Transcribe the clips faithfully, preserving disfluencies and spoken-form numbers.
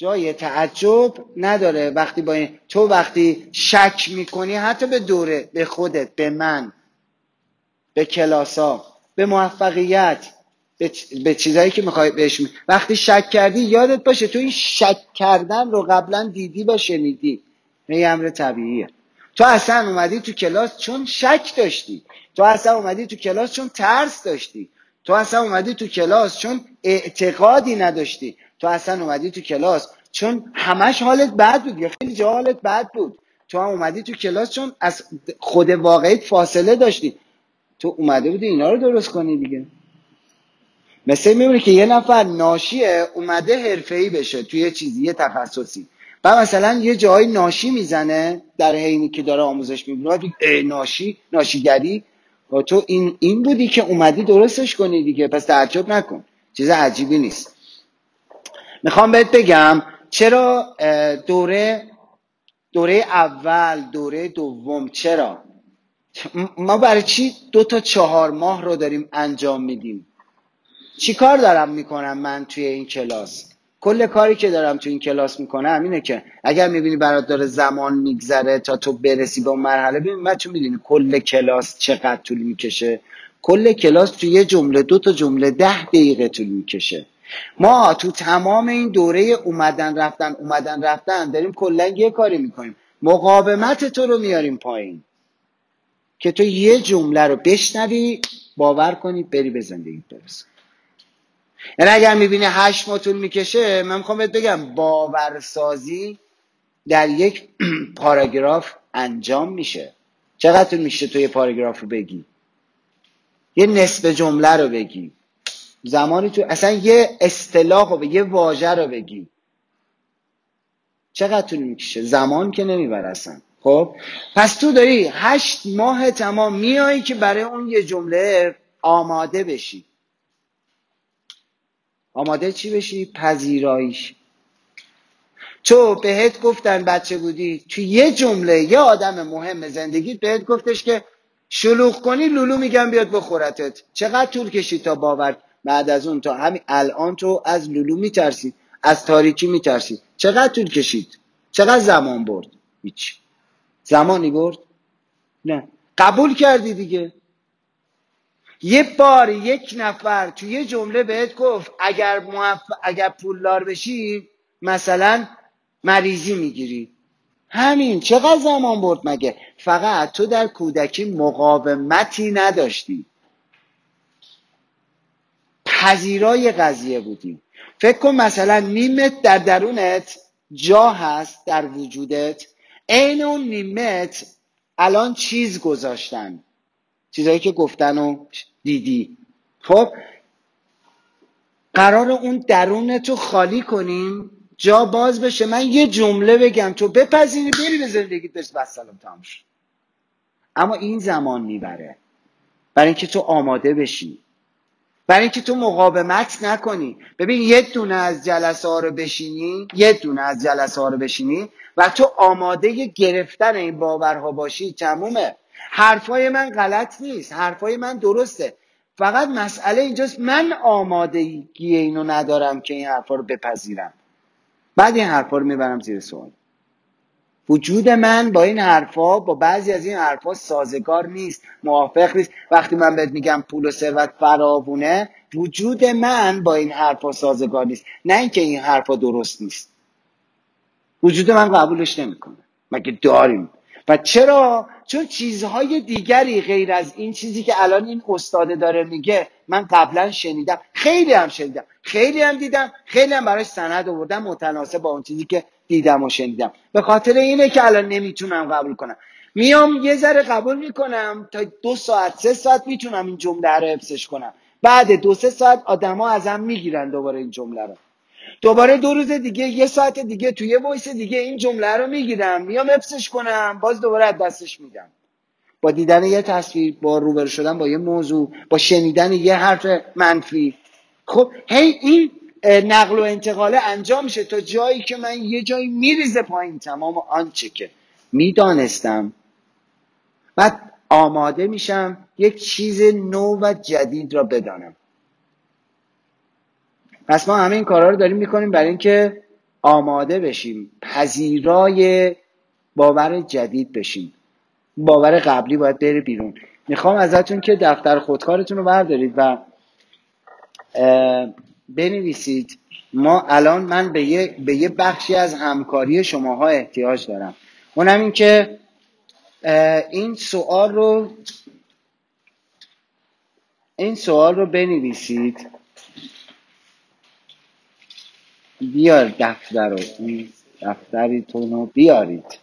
جای تعجب نداره. وقتی با این تو وقتی شک میکنی حتی به دوره، به خودت، به من، به کلاسا، به موفقیت، به, چ... به چیزایی که میخوای بهش می... وقتی شک کردی یادت باشه تو این شک کردن رو قبلا دیدی و شنیدی. این امر طبیعیه. تو اصلا اومدی تو کلاس چون شک داشتی. تو اصلا اومدی تو کلاس چون ترس داشتی. تو اصلا اومدی تو کلاس چون اعتقادی نداشتی. تو اصلا اومدی تو کلاس چون همش حالت بد بود یا خیلی جا حالت بد بود. تو هم اومدی تو کلاس چون از خود واقعیت فاصله داشتی. تو اومده بودی اینا رو درست کنی دیگه. مثل میمونه که یه نفر ناشیه اومده حرفه‌ای بشه توی یه چیزی، یه تخصصی، بعد مثلا یه جایی ناشی میزنه در حینی که داره آموزش میبینه، ناشی ناشیگری، و تو این این بودی که اومدی درستش کنی دیگه، پس تعجب نکن، چیز عجیبی نیست. میخوام بهت بگم چرا دوره دوره اول، دوره دوم، چرا ما برای چی دو تا چهار ماه رو داریم انجام میدیم؟ چی کار دارم میکنم من توی این کلاس؟ کل کاری که دارم توی این کلاس میکنم اینه که اگر میبینی برات داره زمان میگذره تا تو برسی به اون مرحله، ببین بچه میدونی کل کلاس چقدر طول میکشه؟ کل کلاس توی یه جمله، دو تا جمله، ده دقیقه طول میکشه. ما تو تمام این دوره اومدن رفتن اومدن رفتن داریم کلا یه کاری میکنیم، مقاومت تو رو میاریم پایین که تو یه جمله رو بشنوی باور کنی بری به زندگی برسی. یعنی اگر میبینی هشت ماه طول میکشه، من میخوام بهت بگم باورسازی در یک پاراگراف انجام میشه. چقدر طول میشه تو یه پاراگراف رو بگی؟ یه نصف جمله رو بگی، زمانی تو اصلا یه اصطلاح رو بگی، یه واژه رو بگی، چقدر طول میکشه؟ زمان که نمیبره اصلا. خب پس تو داری هشت ماه تمام میایی که برای اون یه جمله آماده بشی. آماده چی بشی؟ پذیراییش. تو بهت گفتن بچه بودی تو یه جمله یه آدم مهم زندگیت بهت گفتش که شلوغ کنی لولو میگم بیاد بخورتت. چقدر طول کشید تا باور؟ بعد از اون تا همین الان تو از لولو میترسی، از تاریکی میترسی. چقدر طول کشید؟ چقدر زمان برد؟ هیچ زمانی برد؟ نه. قبول کردی دیگه. یه بار یک نفر تو یه جمله بهت گفت اگر موف... اگر پولدار بشی مثلا مریضی میگیری. همین. چقدر زمان برد مگه؟ فقط تو در کودکی مقاومتی نداشتی، پذیرای قضیه بودی. فکر کن مثلا نیمت در درونت جا هست در وجودت، عین اون نیمت الان چیز گذاشتن، چیزایی که گفتن و دیدی. خب قرار اون درونتو خالی کنیم جا باز بشه، من یه جمله بگم تو بپذیری بری به زندگیت برس، بس سلام تمام شد. اما این زمان میبره برای اینکه تو آماده بشی، برای اینکه تو مقاومت نکنی. ببین یه دونه از جلسه ها رو بشینی یه دونه از جلسه ها رو بشینی و تو آماده گرفتن این باورها باشی، تمومه. حرفای من غلط نیست، حرفای من درسته، فقط مسئله اینجاست من آمادگی اینو ندارم که این حرفا رو بپذیرم. بعد این حرفا رو میبرم زیر سوال. وجود من با این حرفا، با بعضی از این حرفا سازگار نیست، موافق نیست. وقتی من بهت میگم پول و ثروت فراوونه، وجود من با این حرفا سازگار نیست، نه اینکه این حرفا درست نیست. وجود من قبولش نمیکنه. مگه داریم؟ و چرا؟ چون چیزهای دیگری غیر از این چیزی که الان این استاد داره میگه من قبلا شنیدم، خیلی هم شنیدم، خیلی هم دیدم، خیلی هم براش سند آوردم متناسب با اون چیزی که دیدم و شنیدم. به خاطر اینه که الان نمیتونم قبول کنم. میام یه ذره قبول میکنم، تا دو ساعت سه ساعت میتونم این جمله رو حفظش کنم. بعد دو سه ساعت آدما ازم میگیرن دوباره این جمله رو. دوباره دو روز دیگه، یه ساعت دیگه، توی یه وایس دیگه این جمله رو میگیرم، میام حفظش کنم، باز دوباره از دستش میدم. با دیدن یه تصویر، با روبرو شدن با یه موضوع، با شنیدن یه حرف منفی، خب هی این نقل و انتقاله انجام میشه تا جایی که من یه جایی میریزه پایین تمام آنچه که میدانستم. بعد آماده میشم یک چیز نو و جدید را بدانم. پس ما همه این کارها رو داریم میکنیم برای اینکه آماده بشیم، پذیرای باور جدید بشیم. باور قبلی باید بره بیرون. میخوام ازتون که دفتر خودکارتون رو بردارید و بنویسید. ما الان من به یه, به یه بخشی از همکاری شماها احتیاج دارم. اونم این که این سوال رو این سوال رو بنویسید. بیار دفتر رو، این دفتریتون رو بیارید.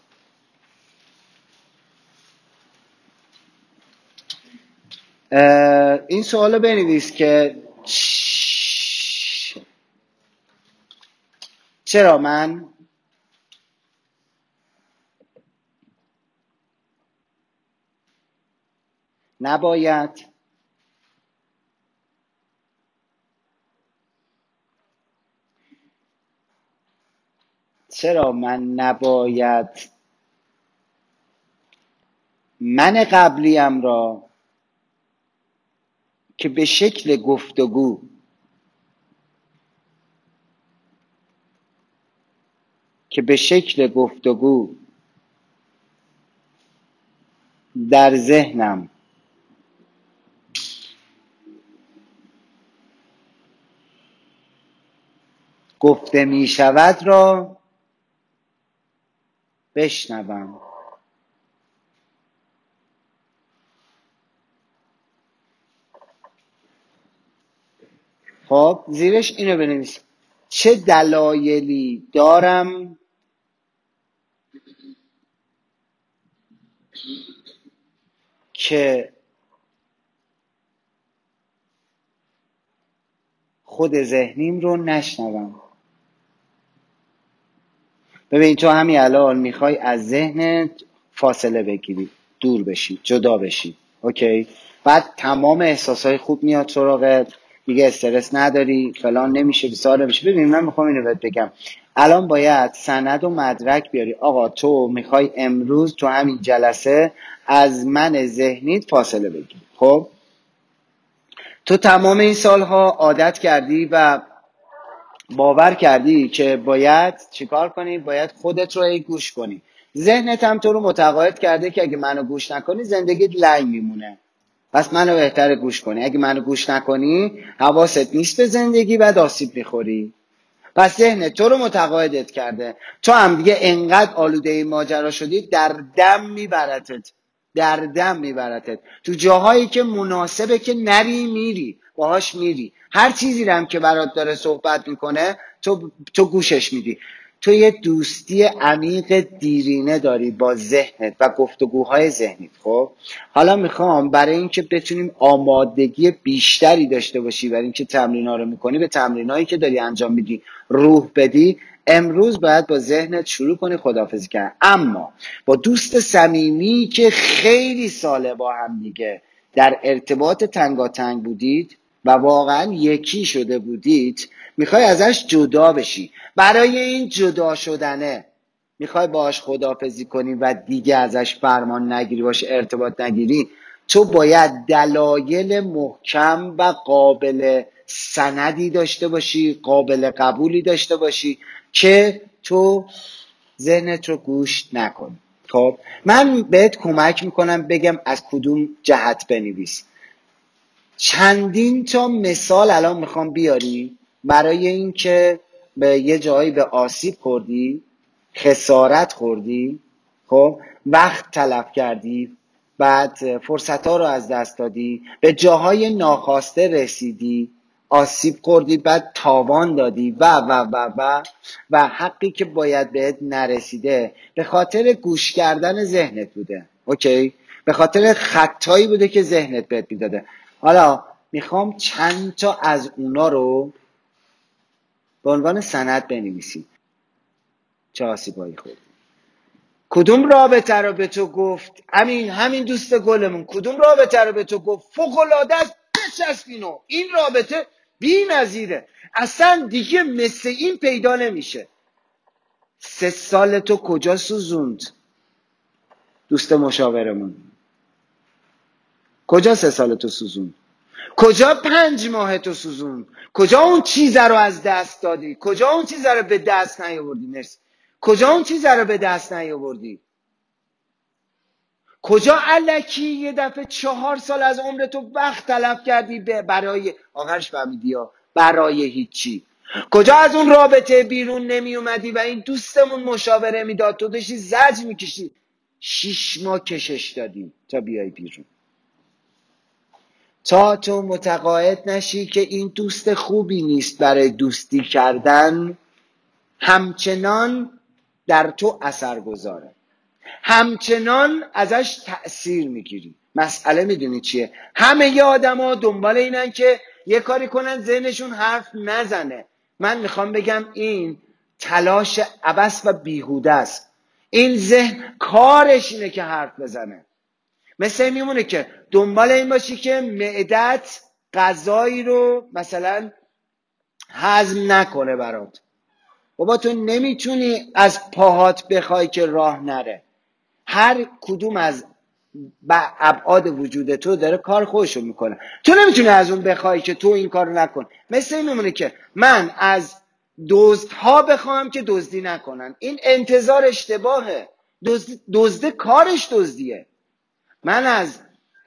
این سوال رو بنویس که چرا من نباید چرا من نباید من قبلیم را که به شکل گفتگو که به شکل گفتگو در ذهنم گفته می شود را بشنوم. خب زیرش اینو بنویس: چه دلایلی دارم که خود ذهنیم رو نشنوم. ببین تو همین الان میخوای از ذهنت فاصله بگیری، دور بشی، جدا بشی. اوکی؟ بعد تمام احساسای خوب میاد سراغت، دیگه استرس نداری، فلان نمیشه، بیسار نمیشه. ببین من میخوام اینو بهت بگم، الان باید سند و مدرک بیاری. آقا تو میخوای امروز تو همین جلسه از من ذهنیت فاصله بگیری. خب تو تمام این سالها عادت کردی و باور کردی که باید چیکار کنی؟ باید خودت رو ای گوش کنی. ذهنت هم تو رو متقاعد کرده که اگه منو گوش نکنی زندگیت لنگ میمونه. پس منو بهتره گوش کنی. اگه منو گوش نکنی حواست نیست به زندگی، بعد آسیب میخوری. پس ذهنت تو رو متقاعدت کرده. تو هم دیگه انقدر آلوده این ماجرا شدی، در دم میبرتت در دم میبرتت تو جاهایی که مناسبه که نری، میری باهاش میری. هر چیزی رو هم که برات داره صحبت میکنه تو تو گوشش میدی. تو یه دوستی عمیق دیرینه داری با ذهنت و گفتگوهای ذهنیت. خب حالا میخوام برای اینکه بتونیم آمادگی بیشتری داشته باشی برای اینکه تمرین‌ها رو میکنی، به تمرینایی که داری انجام میدی روح بدی. امروز باید با ذهنت شروع کنی خداحافظی کردن، اما با دوست صمیمی که خیلی ساله با هم دیگه در ارتباط تنگاتنگ بودید و واقعا یکی شده بودید، میخوای ازش جدا بشی. برای این جدا شدنه میخوای باهاش خداحافظی کنی و دیگه ازش فرمان نگیری، باش ارتباط نگیری. تو باید دلایل محکم و قابل سندی داشته باشی، قابل قبولی داشته باشی که تو ذهنت رو گوش نکنی. خب من بهت کمک میکنم بگم از کدوم جهت بنویس. چندین تا مثال الان میخوام بیاری برای اینکه به یه جایی به آسیب خوردی، خسارت خوردی، خب وقت تلف کردی، بعد فرصت ها رو از دست دادی، به جاهای ناخواسته رسیدی، آسیب خوردی، بعد تاوان دادی و و و و و حقی که باید بهت نرسیده به خاطر گوش کردن ذهنت بوده. اوکی؟ به خاطر خطایی بوده که ذهنت بهت میداده. حالا میخوام چند تا از اونا رو به عنوان سند بنویسی. چه آسیبایی خوردی؟ کدوم رابطه رو به تو گفت همین همین دوست گلمون کدوم رابطه رو به تو گفت فوق‌العاده است، بچسبینو، این رابطه بی‌نظیره، اصلا دیگه مثل این پیدا نمیشه. سه سال تو کجا سوزوند دوست مشاورمون؟ کجا سه سال تو سوزوند؟ کجا پنج ماه تو سوزون؟ کجا اون چیزه رو از دست دادی؟ کجا اون چیزه رو به دست نیاوردی؟ مرسی. کجا اون چیزه رو به دست نیاوردی؟ کجا الکی یه دفعه چهار سال از عمر تو وقت تلف کردی برای آخرش فهمیدی ها برای هیچی؟ کجا از اون رابطه بیرون نمی اومدی و این دوستمون مشاوره میداد، تو داشتی زج میکشی، شیش ماه کشش دادی تا بیای بیرون، تا تو متقاعد نشی که این دوست خوبی نیست برای دوستی کردن، همچنان در تو اثر گذاره، همچنان ازش تأثیر میگیری. مسئله میدونی چیه؟ همه ی آدم ها دنبال اینن که یه کاری کنن ذهنشون حرف نزنه. من میخوام بگم این تلاش عبث و بیهوده است. این ذهن کارش اینه که حرف بزنه. مثل میمونه که دنبال این باشی که معدت غذایی رو مثلا هضم نکنه برات. بابا تو نمیتونی از پاهات بخوای که راه نره. هر کدوم از ابعاد وجود تو داره کار خودشو میکنه. تو نمیتونی از اون بخوای که تو این کارو نکن. مثل این میمونه که من از دزدها بخوام که دزدی نکنن. این انتظار اشتباهه. دزد دزد کارش دزدیه. من از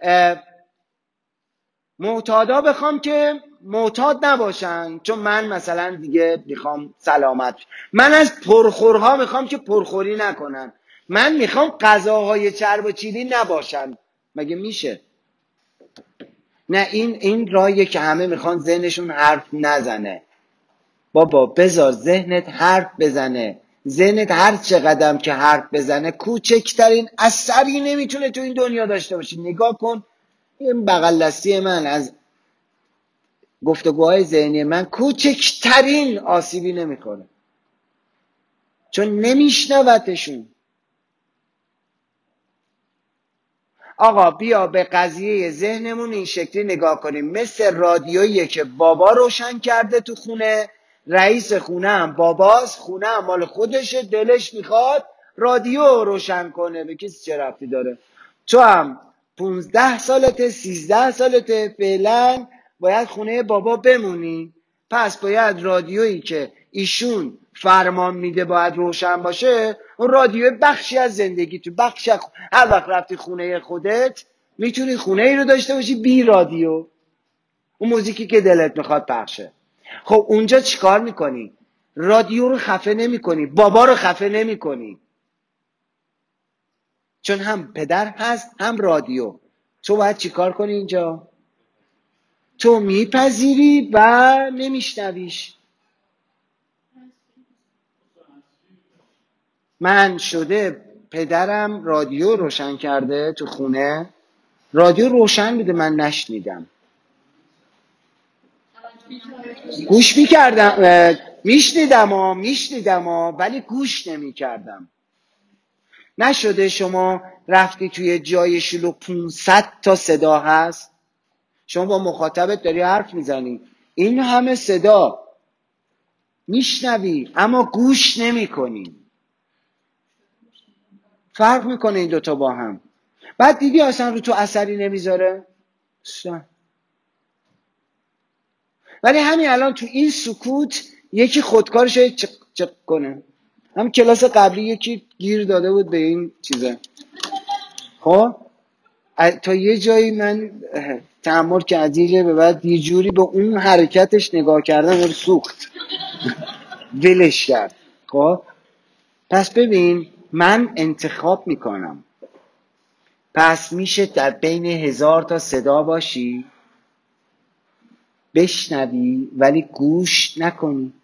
معتادا بخوام که معتاد نباشن چون من مثلا دیگه میخوام سلامت. من از پرخورها میخوام که پرخوری نکنن. من میخوام غذاهای چرب و چیلی نباشن. مگه میشه؟ نه، این این راهیه که همه میخوان ذهنشون حرف نزنه. بابا بذار ذهنت حرف بزنه. ذهنت هر چقدر که حرف بزنه کوچکترین اثری نمیتونه تو این دنیا داشته باشه. نگاه کن این بغل دستی من از گفتگوهای ذهنی من کوچکترین آسیبی نمیکنه چون نمیشنوتشون. آقا بیا به قضیه ذهنمون این شکلی نگاه کنیم. مثل رادیویی که بابا روشن کرده تو خونه، رئیس خونه هم باباست، خونه هم مال خودشه، دلش میخواد رادیو روشن کنه. به کسی چه ربطی داره؟ تو هم پونزده سالته، سیزده سالته، فعلا باید خونه بابا بمونی. پس باید رادیویی که ایشون فرمان میده باید روشن باشه. اون رادیو بخشی از زندگی تو، بخشی از هر وقت رفتی خونه خودت میتونی خونه ای رو داشته باشی بی رادیو، اون موزیکی که دلت میخواد پخشه. خب اونجا چیکار میکنی؟ رادیو رو خفه نمیکنی، بابا رو خفه نمیکنی، چون هم پدر هست هم رادیو. تو باید چیکار کنی اینجا؟ تو میپذیری و نمیشنویش. من شده پدرم رادیو روشن کرده تو خونه، رادیو روشن میده من نشنیدم. گوش میکردم، میشنیدم ها میشنیدم ها ولی گوش نمیکردم. نشده شما رفتی توی جای شلوغ پونصد تا صدا هست، شما با مخاطبت داری حرف میزنی، این همه صدا میشنوی اما گوش نمیکنی. فرق میکنه این دوتا با هم. بعد دیدی اصلا رو تو اثری نمیذاره. ولی همین الان تو این سکوت یکی خودکارش چک چک کنه. هم کلاس قبلی یکی گیر داده بود به این چیزه. خب تا یه جایی من تأمل که عزیزه به بعد یه جوری به اون حرکتش نگاه کردم و سوخت ولش کرد. خب پس ببین من انتخاب میکنم. پس میشه در بین هزار تا صدا باشی بشنوی ولی گوش نکنی.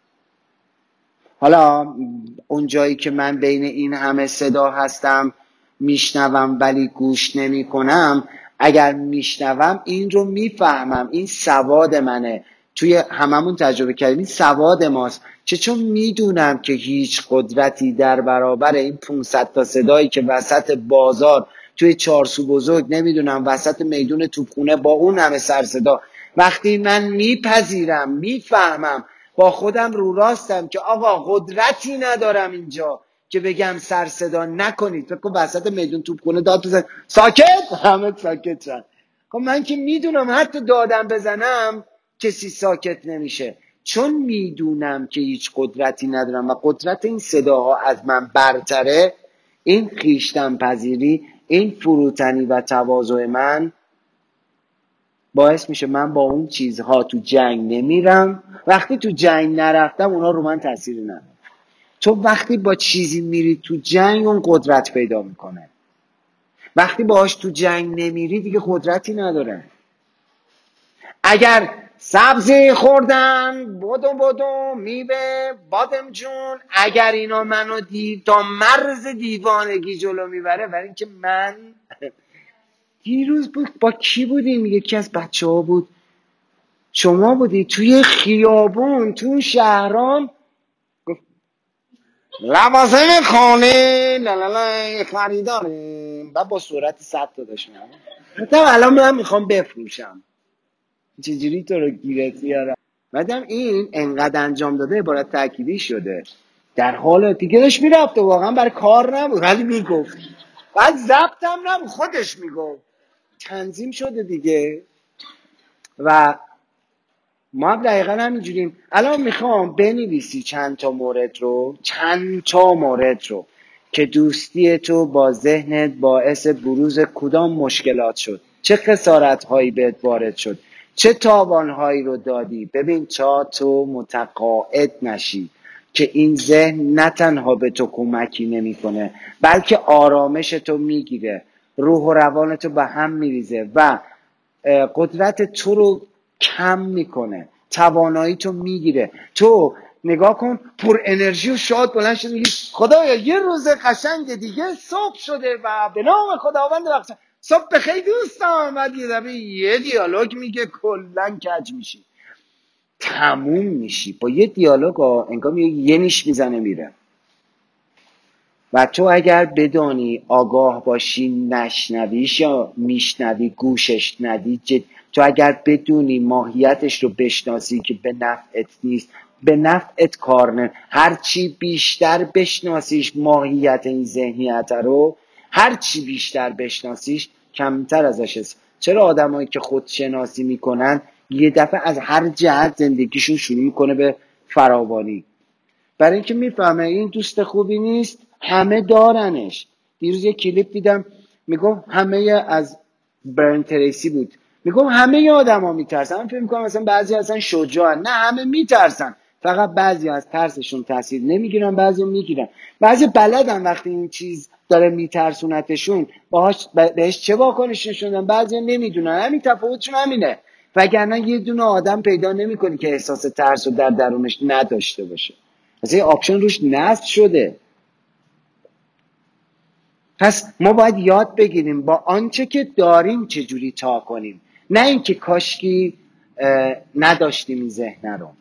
حالا اون جایی که من بین این همه صدا هستم میشنوم ولی گوش نمی کنم، اگر میشنوم این رو میفهمم، این سواد منه. توی هممون تجربه کردیم این سواد ماست. چه چون میدونم که هیچ قدرتی در برابر این پونصد تا صدایی که وسط بازار توی چارسو بزرگ نمیدونم وسط میدون توپخونه با اون همه سر صدا، وقتی من میپذیرم میفهمم با خودم رو راستم که آقا قدرتی ندارم اینجا که بگم سر صدا نکنید. فکر کن وسط میدون توپخونه داد بزن ساکت، همه ساکت شدن. خب من که میدونم حتی دادم بزنم کسی ساکت نمیشه، چون میدونم که هیچ قدرتی ندارم و قدرت این صداها از من برتره. این خویشتن پذیری، این فروتنی و تواضع من باعث میشه من با اون چیزها تو جنگ نمیرم. وقتی تو جنگ نرفتم اونا رو من تأثیری نداره. تو وقتی با چیزی میری تو جنگ اون قدرت پیدا میکنه. وقتی باهاش تو جنگ نمیری دیگه قدرتی نداره. اگر سبزی خوردن بودو بودو میوه بادمجون، اگر اینا منو دید تا مرز دیوانگی جلو میبره، برای اینکه من دیروز بود با کی بودیم؟ یکی از بچه ها بود، شما بودی، توی خیابون تو شهرام گفت لوازم خانه لالالای خریداریم و با صورت صد تا داشت میگم الان من میخوام بفروشم، چجوری تو رو گیرت میارم؟ بعدم این انقدر انجام داده عبارت تأکیدی شده، در حال دیگه داشت میرفته، واقعا برای کار نبود ولی میگفت، بعد ضبطم نبود خودش میگفت، تنظیم شده دیگه. و ما هم دقیقا همینجوریم. الان میخوام بنویسی چند تا مورد رو، چند تا مورد رو که دوستی تو با ذهنت باعث بروز کدام مشکلات شد، چه خسارت هایی بهت وارد شد، چه تاوان هایی رو دادی. ببین تا تو متقاعد نشی که این ذهن نه تنها به تو کمکی نمیکنه بلکه آرامش تو میگیره، روح و روان تو به هم میریزه و قدرت تو رو کم میکنه، توانایی تو میگیره. تو نگاه کن پر انرژی و شاد بلند شد میگی خدایا یه روز قشنگ دیگه صبح شده و به نام خداوند بخشن، صبح بخیر دوستان. بعد یه دفعه یه دیالوگ میگه کلن کج میشی، تموم میشی با یه دیالوگ، انگار یه نیش میزنه میره. و تو اگر بدانی آگاه باشی نشنویش یا میشنوی گوشش ندی، جد... تو اگر بدونی ماهیتش رو بشناسی که به نفعت نیست، به نفعت کار نه، هرچی بیشتر بشناسیش ماهیت این ذهنیت رو، هرچی بیشتر بشناسیش کمتر ازش است. چرا آدمایی که خودشناسی میکنن یه دفعه از هر جهت زندگیشون شروع میکنه به فراوانی؟ برای اینکه میفهمه این دوست خوبی نیست، همه دارنش. دیروز یه کلیپ دیدم میگم همه از برن تریسی بود، میگم همه آدم ها میترسن. من فکر میکنم مثلا بعضی هستن شجاعن، نه همه میترسن، فقط بعضی از ترسشون تاثیر نمیگیرن، بعضی میگیرن. بعضی بلدن وقتی این چیز داره میترسونتشون باهاش بهش چه واکنش نشون بدن، بعضی نمیدونن. همین تفاوتشون همینه، وگرنه یه دونه آدم پیدا نمیکنی که احساس ترس رو در درونش نداشته باشه. مثلا این آپشن روش نصب شده. پس ما باید یاد بگیریم با آنچه که داریم چجوری تا کنیم، نه اینکه کاشکی نداشتیم این ذهن رو.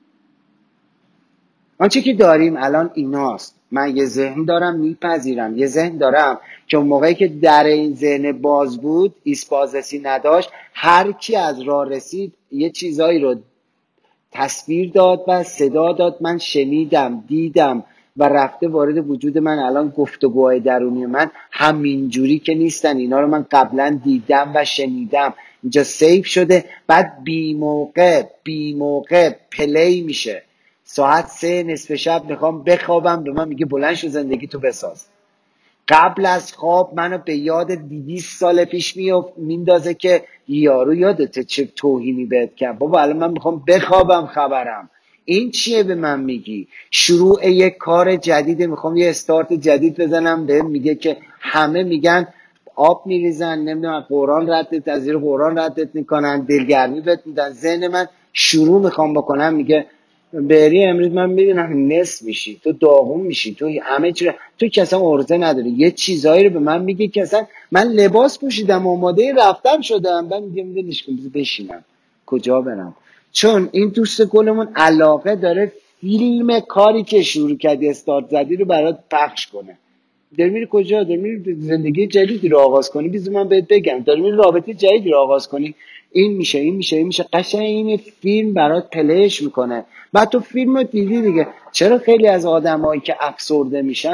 آنچه که داریم الان ایناست. من یه ذهن دارم میپذیرم، یه ذهن دارم که اون موقعی که در این ذهن باز بود، ایسپازسی نداشت، هر کی از راه رسید یه چیزایی رو تصویر داد و صدا داد، من شنیدم، دیدم و رفته وارد وجود من. الان گفتگوهای درونی من همینجوری که نیستن، اینا رو من قبلا دیدم و شنیدم، اینجا سیو شده. بعد بی موقع بی موقع پلی میشه. ساعت سه نصف شب میخوام بخوابم، به من میگه بلند شو زندگی تو بساز. قبل از خواب منو به یاد دویست سال پیش میندازه که یارو یادته چه توهینی بهت کرد، بابا الان من میخوام بخوابم خبرم. این چیه به من میگی؟ شروع یک کار جدیده، میخوام یه استارت جدید بزنم، به میگه که همه میگن آب میریزن، نمیدونم قرآن ردت، از زیر قرآن ردت میکنن، دلگرمی بهت میدن. ذهن من شروع میخوام بکنم میگه بری امروز من میبینم نصف میشی، تو داغون میشی، تو همه چی، تو که اصلا عرضه نداری. یه چیزایی رو به من میگه که اصلا من لباس پوشیدم آماده رفتم شدم، بعد میگه میگه نشکن بشینم کجا برم. چون این دوست گلمون علاقه داره فیلم کاری که شروع کردی استارت زدی رو برات پخش کنه. داری میری کجا؟ داری میری زندگی جدیدی رو آغاز کنی؟ بیزو من بهت بگم، داری میری رابطه جدیدی رو آغاز کنی، این میشه این میشه این میشه قشنگ این فیلم برات پلیش میکنه. بعد تو فیلم رو دیدی دیگه. چرا خیلی از آدمایی که افسرده میشن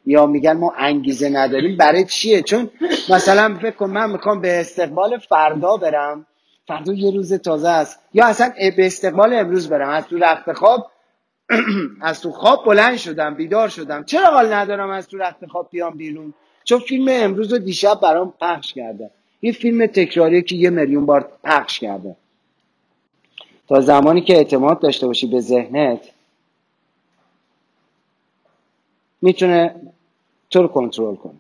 یا میگن ما انگیزه نداریم، برای چیه؟ چون مثلا فکر کن من میخوام به استقبال فردا برم، فردا یه روز تازه است، یا اصلا به استقبال امروز برم، از تو رخت خواب از تو خواب بلند شدم، بیدار شدم، چرا حال ندارم از تو رخت خواب بیام بیرون؟ چون فیلم امروز رو دیشب برام پخش کرده، این فیلم تکراریه که یه میلیون بار پخش کرده. تا زمانی که اعتماد داشته باشی به ذهنت، میتونه تو رو کنترل کنه.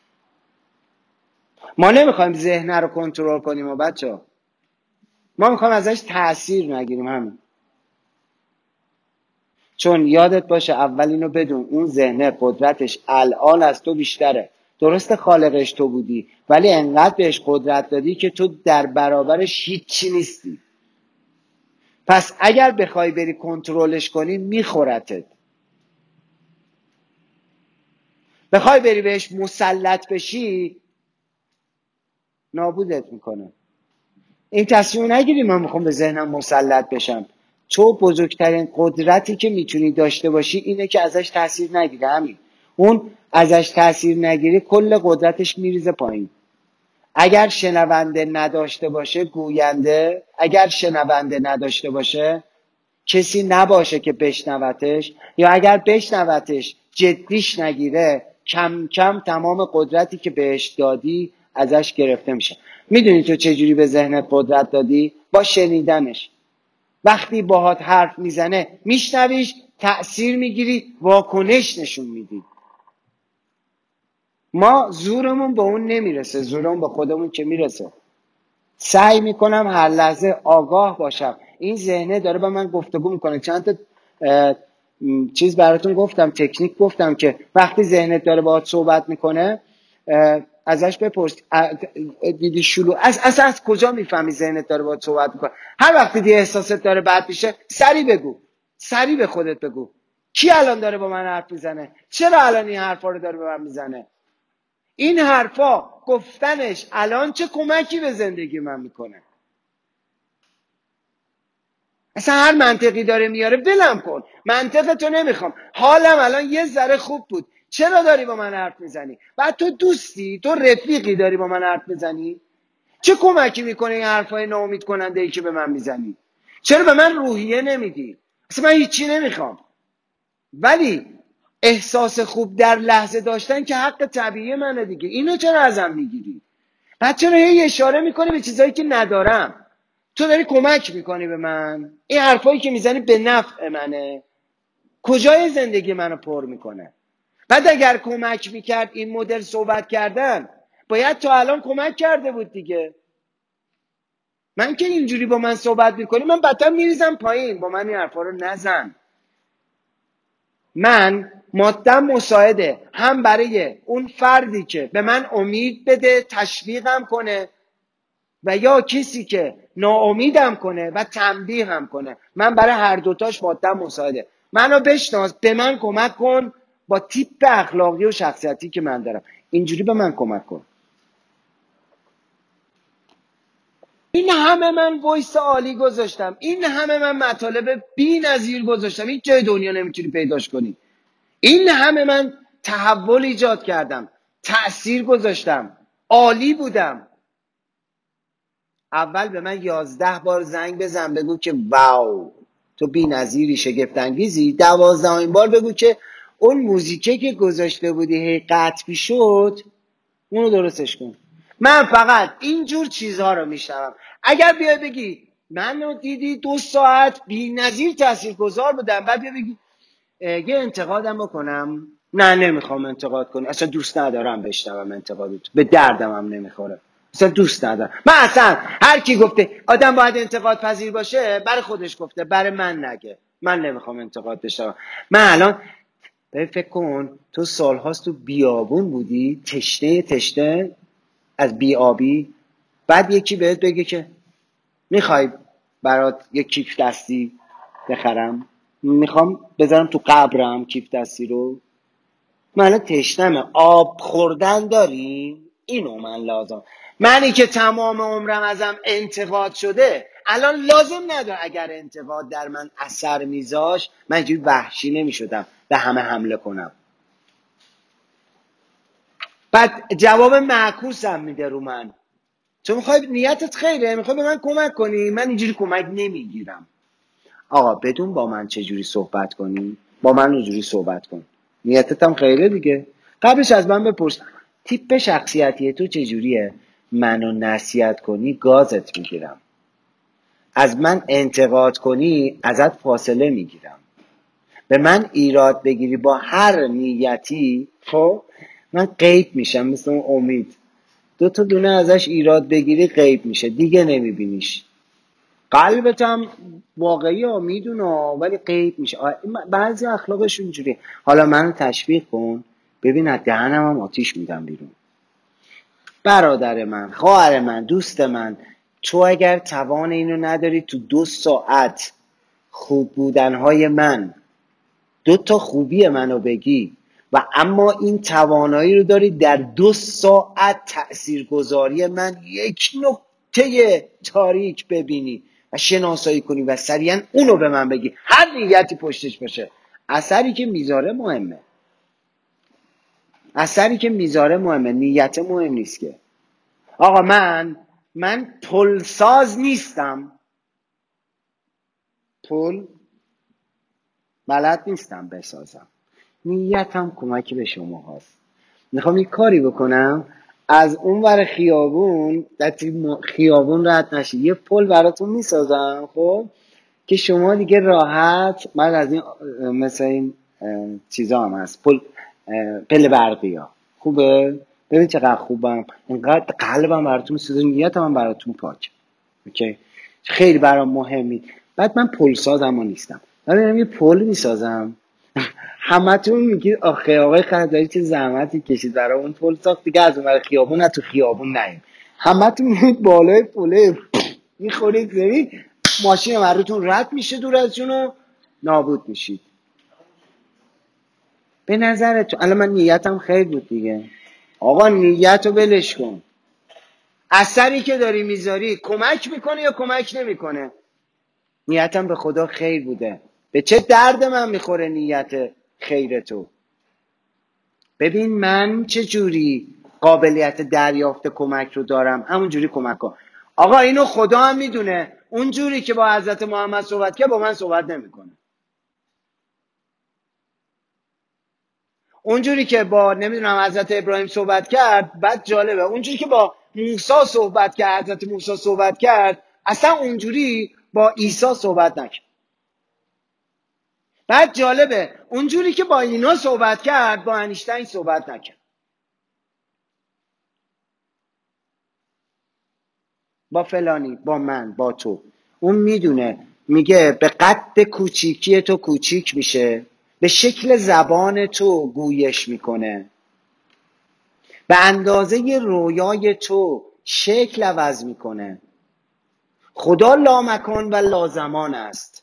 ما نمیخوایم ذهن رو کنترل کنیم و بچه ما میخوایم ازش تأثیر نگیریم همین. چون یادت باشه اول اینو بدون، اون ذهن قدرتش الان از تو بیشتره. درست خالقش تو بودی ولی انقدر بهش قدرت دادی که تو در برابرش هیچی نیستی. پس اگر بخوای بری کنترلش کنی میخورتت. بخوای بری بهش مسلط بشی نابودت میکنه. این تصمیم نگیری من میخوام به ذهنم مسلط بشم. تو بزرگترین قدرتی که میتونی داشته باشی اینه که ازش تاثیر نگیری. همین. اون ازش تاثیر نگیری کل قدرتش میریزه پایین. اگر شنونده نداشته باشه گوینده، اگر شنونده نداشته باشه کسی نباشه که بشنوتش، یا اگر بشنوتش جدیش نگیره، کم کم تمام قدرتی که بهش دادی ازش گرفته میشه. میدونی تو چجوری به ذهنت قدرت دادی؟ با شنیدنش. وقتی باهات حرف میزنه میشنویش، تأثیر میگیری، واکنش نشون میدی. ما زورمون به اون نمیرسه، زورمون به خودمون که میرسه. سعی میکنم هر لحظه آگاه باشم این ذهنه داره با من گفتگو میکنه. چند تا چیز براتون گفتم، تکنیک گفتم که وقتی ذهنت داره باهات صحبت میکنه ازش بپرس دیدی شلو از اصلا از کجا میفهمی ذهنت داره باهات صحبت میکنه. هر وقتی دیدی احساست داره بد میشه سری بگو، سری به خودت بگو کی الان داره با من حرف میزنه؟ چرا الان این حرفا رو داره به من میزنه؟ این حرفا گفتنش الان چه کمکی به زندگی من میکنه؟ اصلا هر منطقی داره میاره ولم کن، منطق تو نمیخوام، حالم الان یه ذره خوب بود، چرا داری با من حرف میزنی؟ بعد تو دوستی، تو رفیقی داری با من حرف میزنی؟ چه کمکی میکنه این حرفای ناامید کننده ای که به من میزنی؟ چرا به من روحیه نمیدی؟ اصلا من هیچی نمیخوام. ولی احساس خوب در لحظه داشتن که حق طبیعی منه دیگه، اینو چرا ازم میگیری؟ بعد چرا هی اشاره میکنی به چیزایی که ندارم؟ تو داری کمک میکنی به من، این حرفایی که میزنی به نفع منه، کجای زندگی منو پر میکنه؟ بعد اگر کمک میکرد این مدل صحبت کردن باید تا الان کمک کرده بود دیگه. من که اینجوری با من صحبت میکنی من بدتر میریزم پایین، با من این حرفا رو نزن. من مادم مساعده هم برای اون فردی که به من امید بده تشویقم کنه و یا کسی که ناامیدم کنه و تنبیه هم کنه. من برای هر دوتاش مادم مساعده. منو بشناس، به من کمک کن با تیپ اخلاقی و شخصیتی که من دارم، اینجوری به من کمک کن. این همه من وایس عالی گذاشتم، این همه من مطالب بی نظیر گذاشتم، این جای دنیا نمیتونی پیداش کنی. این همه من تحول ایجاد کردم، تأثیر گذاشتم، عالی بودم. اول به من یازده بار زنگ بزن بگو که واو تو بی نظیری، شگفت انگیزی. دوازدهمین بار بگو که اون موزیکه که گذاشته بودی هی قطع شد اونو درستش کن. من فقط اینجور چیزها رو میشنوم. اگر بیای بگی منو دیدی دو ساعت بی نظیر تاثیرگذار بودم، بعد بیای بگی یه انتقادم بکنم، نه نمیخوام انتقاد کنی، اصلا دوست ندارم بشنوم انتقادت، به دردم هم نمیخوره، اصلا دوست ندارم. من اصلا هر کی گفته آدم باید انتقاد پذیر باشه برای خودش گفته، برای من نگه. من نمیخوام انتقاد بشنوم. من الان به فکر کن تو سالهاست تو بیابون بودی، تشنه تشنه از بیابی، بعد یکی بهت بگه که میخوای برات یک کیف دستی بخرم، میخوام بذارم تو قبرم کیف دستی رو، من الان تشنمه، آب خوردن داریم، اینو من لازم. منی که تمام عمرم ازم انتقاد شده الان لازم نداره اگر انتقاد در من اثر میذاش من اینجوری وحشی نمیشدم به همه حمله کنم. بعد جواب معکوسم میده رو من. تو میخوای نیتت خیره، میخوای به من کمک کنی، من اینجوری کمک نمیگیرم. آقا بدون با من چجوری صحبت کنی، با من اونجوری صحبت کن. نیتت هم خیره دیگه. قبلش از من بپرس تیپ شخصیتی تو چجوریه، منو نصیحت کنی گازت میگیرم، از من انتقاد کنی ازت فاصله میگیرم، به من ایراد بگیری با هر نیتی، خب من غیب میشم مثل اون امید. دو تا دونه ازش ایراد بگیری غیب میشه دیگه نمیبینیش. قلبت هم واقعی ها میدونه ولی غیب میشه. بعضی اخلاقش اینجوری. حالا منو تشویق کن ببین از دهنم هم آتیش میدم بیرون. برادر من، خواهر من، دوست من، تو اگر توان اینو نداری تو دو ساعت خوب بودنهای من، دو تا خوبی منو بگی و اما این توانایی رو داری در دو ساعت تأثیرگذاری من یک نکته تاریک ببینی و شناسایی کنی و سریعا اونو به من بگی، هر نیتی پشتش باشه. اثری که میذاره مهمه، اثری که میذاره مهمه، نیت مهم نیست که. آقا من من پلساز نیستم، پل بلد نیستم بسازم، نیتم کمکی به شما هست. میخوام یک کاری بکنم از اون ور خیابون در خیابون رد نشی، یه پل براتون میسازم، خب که شما دیگه راحت، بعد از این مثل این چیزا هم هست پل پل برقی ها، خوبه؟ ببین چقدر خوبم، اینقدر قلبم براتون میسازم، نیتم هم براتون پاک. اوکی، خیلی برام مهمی. بعد من پل سازم نیستم، من یه پل میسازم. همتون میگید آخه آقای خرداری چه زحمتی کشید برای اون پل ساخت، دیگه از اون ور خیابون نه تو خیابون نیم. همتون میگید بالای پله میخورید زمین، ماشین مروتون رد میشه دور از جون و نابود میشید. به نظرتون الان من نیتم خیر بود دیگه. آقا نیت رو بلش کن. اثری که داری میذاری کمک میکنه یا کمک نمیکنه؟ نیتم به خدا خیر بوده، به چه درد من میخوره نیت خیر تو؟ ببین من چه جوری قابلیت دریافت کمک رو دارم، همون جوری کمک کن. آقا اینو خدا هم میدونه، اون جوری که با حضرت محمد صحبت کرد با من صحبت نمیکنه. اونجوری که با نمیدونم حضرت ابراهیم صحبت کرد، بعد جالبه اونجوری که با موسی صحبت کرد، حضرت موسی صحبت کرد، اصلا اونجوری با عیسی صحبت نکرد. بعد جالبه اونجوری که با اینا صحبت کرد با انیشتین صحبت نکرد. با فلانی، با من، با تو. اون میدونه، میگه به قد کوچیکی تو کوچیک میشه، به شکل زبان تو گویش میکنه، به اندازه رویای تو شکل عوض میکنه. خدا لامکان و لازمان است.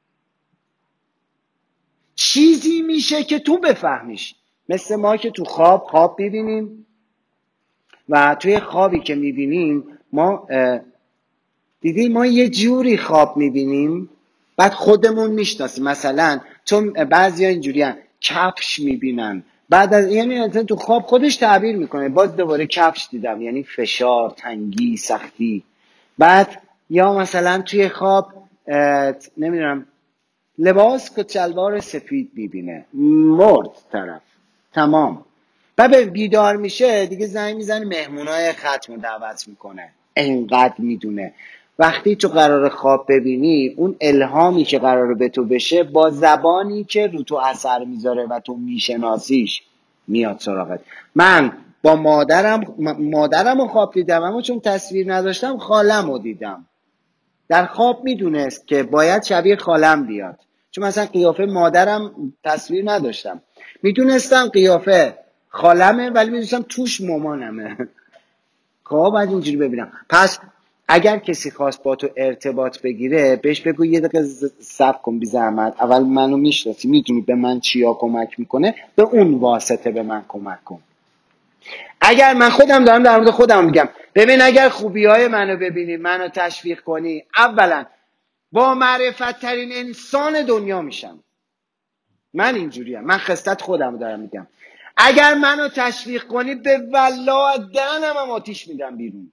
چیزی میشه که تو بفهمیش، مثل ما که تو خواب خواب ببینیم و توی خوابی که میبینیم ما دیدی ما یه جوری خواب میبینیم بعد خودمون میشناسیم. مثلا چون بعضیا اینجوری هن کفش میبینن، بعد از یعنی تو خواب خودش تعبیر میکنه باز دوباره کفش دیدم، یعنی فشار، تنگی، سختی. بعد یا مثلا توی خواب نمیدونم لباس کچلوار سفید میبینه، مرد طرف تمام. بعد بیدار میشه دیگه زنگ میزنه مهمونای ختم دعوت میکنه، اینقدر میدونه. وقتی تو قرار خواب ببینی اون الهامی که قراره به تو بشه با زبانی که رو تو اثر میذاره و تو میشناسیش میاد سراغت. من با مادرم مادرم رو خواب دیدم، اما چون تصویر نداشتم خالم رو دیدم. در خواب میدونست که باید شبیه خالم بیاد، چون مثلا قیافه مادرم تصویر نداشتم، میدونستم قیافه خالمه ولی میدونستم توش مامانمه. خب بعد اینجوری ببینم. پس اگر کسی خواست با تو ارتباط بگیره بهش بگو یه دقیقه صبر کن بی زحمت، اول منو میشناسی، میدونی به من چیا کمک میکنه، به اون واسطه به من کمک کن. اگر من خودم دارم در مورد خودم میگم، ببین اگر خوبی های منو ببینی، منو تشویق کنی، اولا با معرفت ترین انسان دنیا میشم. من اینجوریم، من خصلت خودم دارم میگم. اگر منو تشویق کنی به والله دهنم هم آتیش میدم بیرون.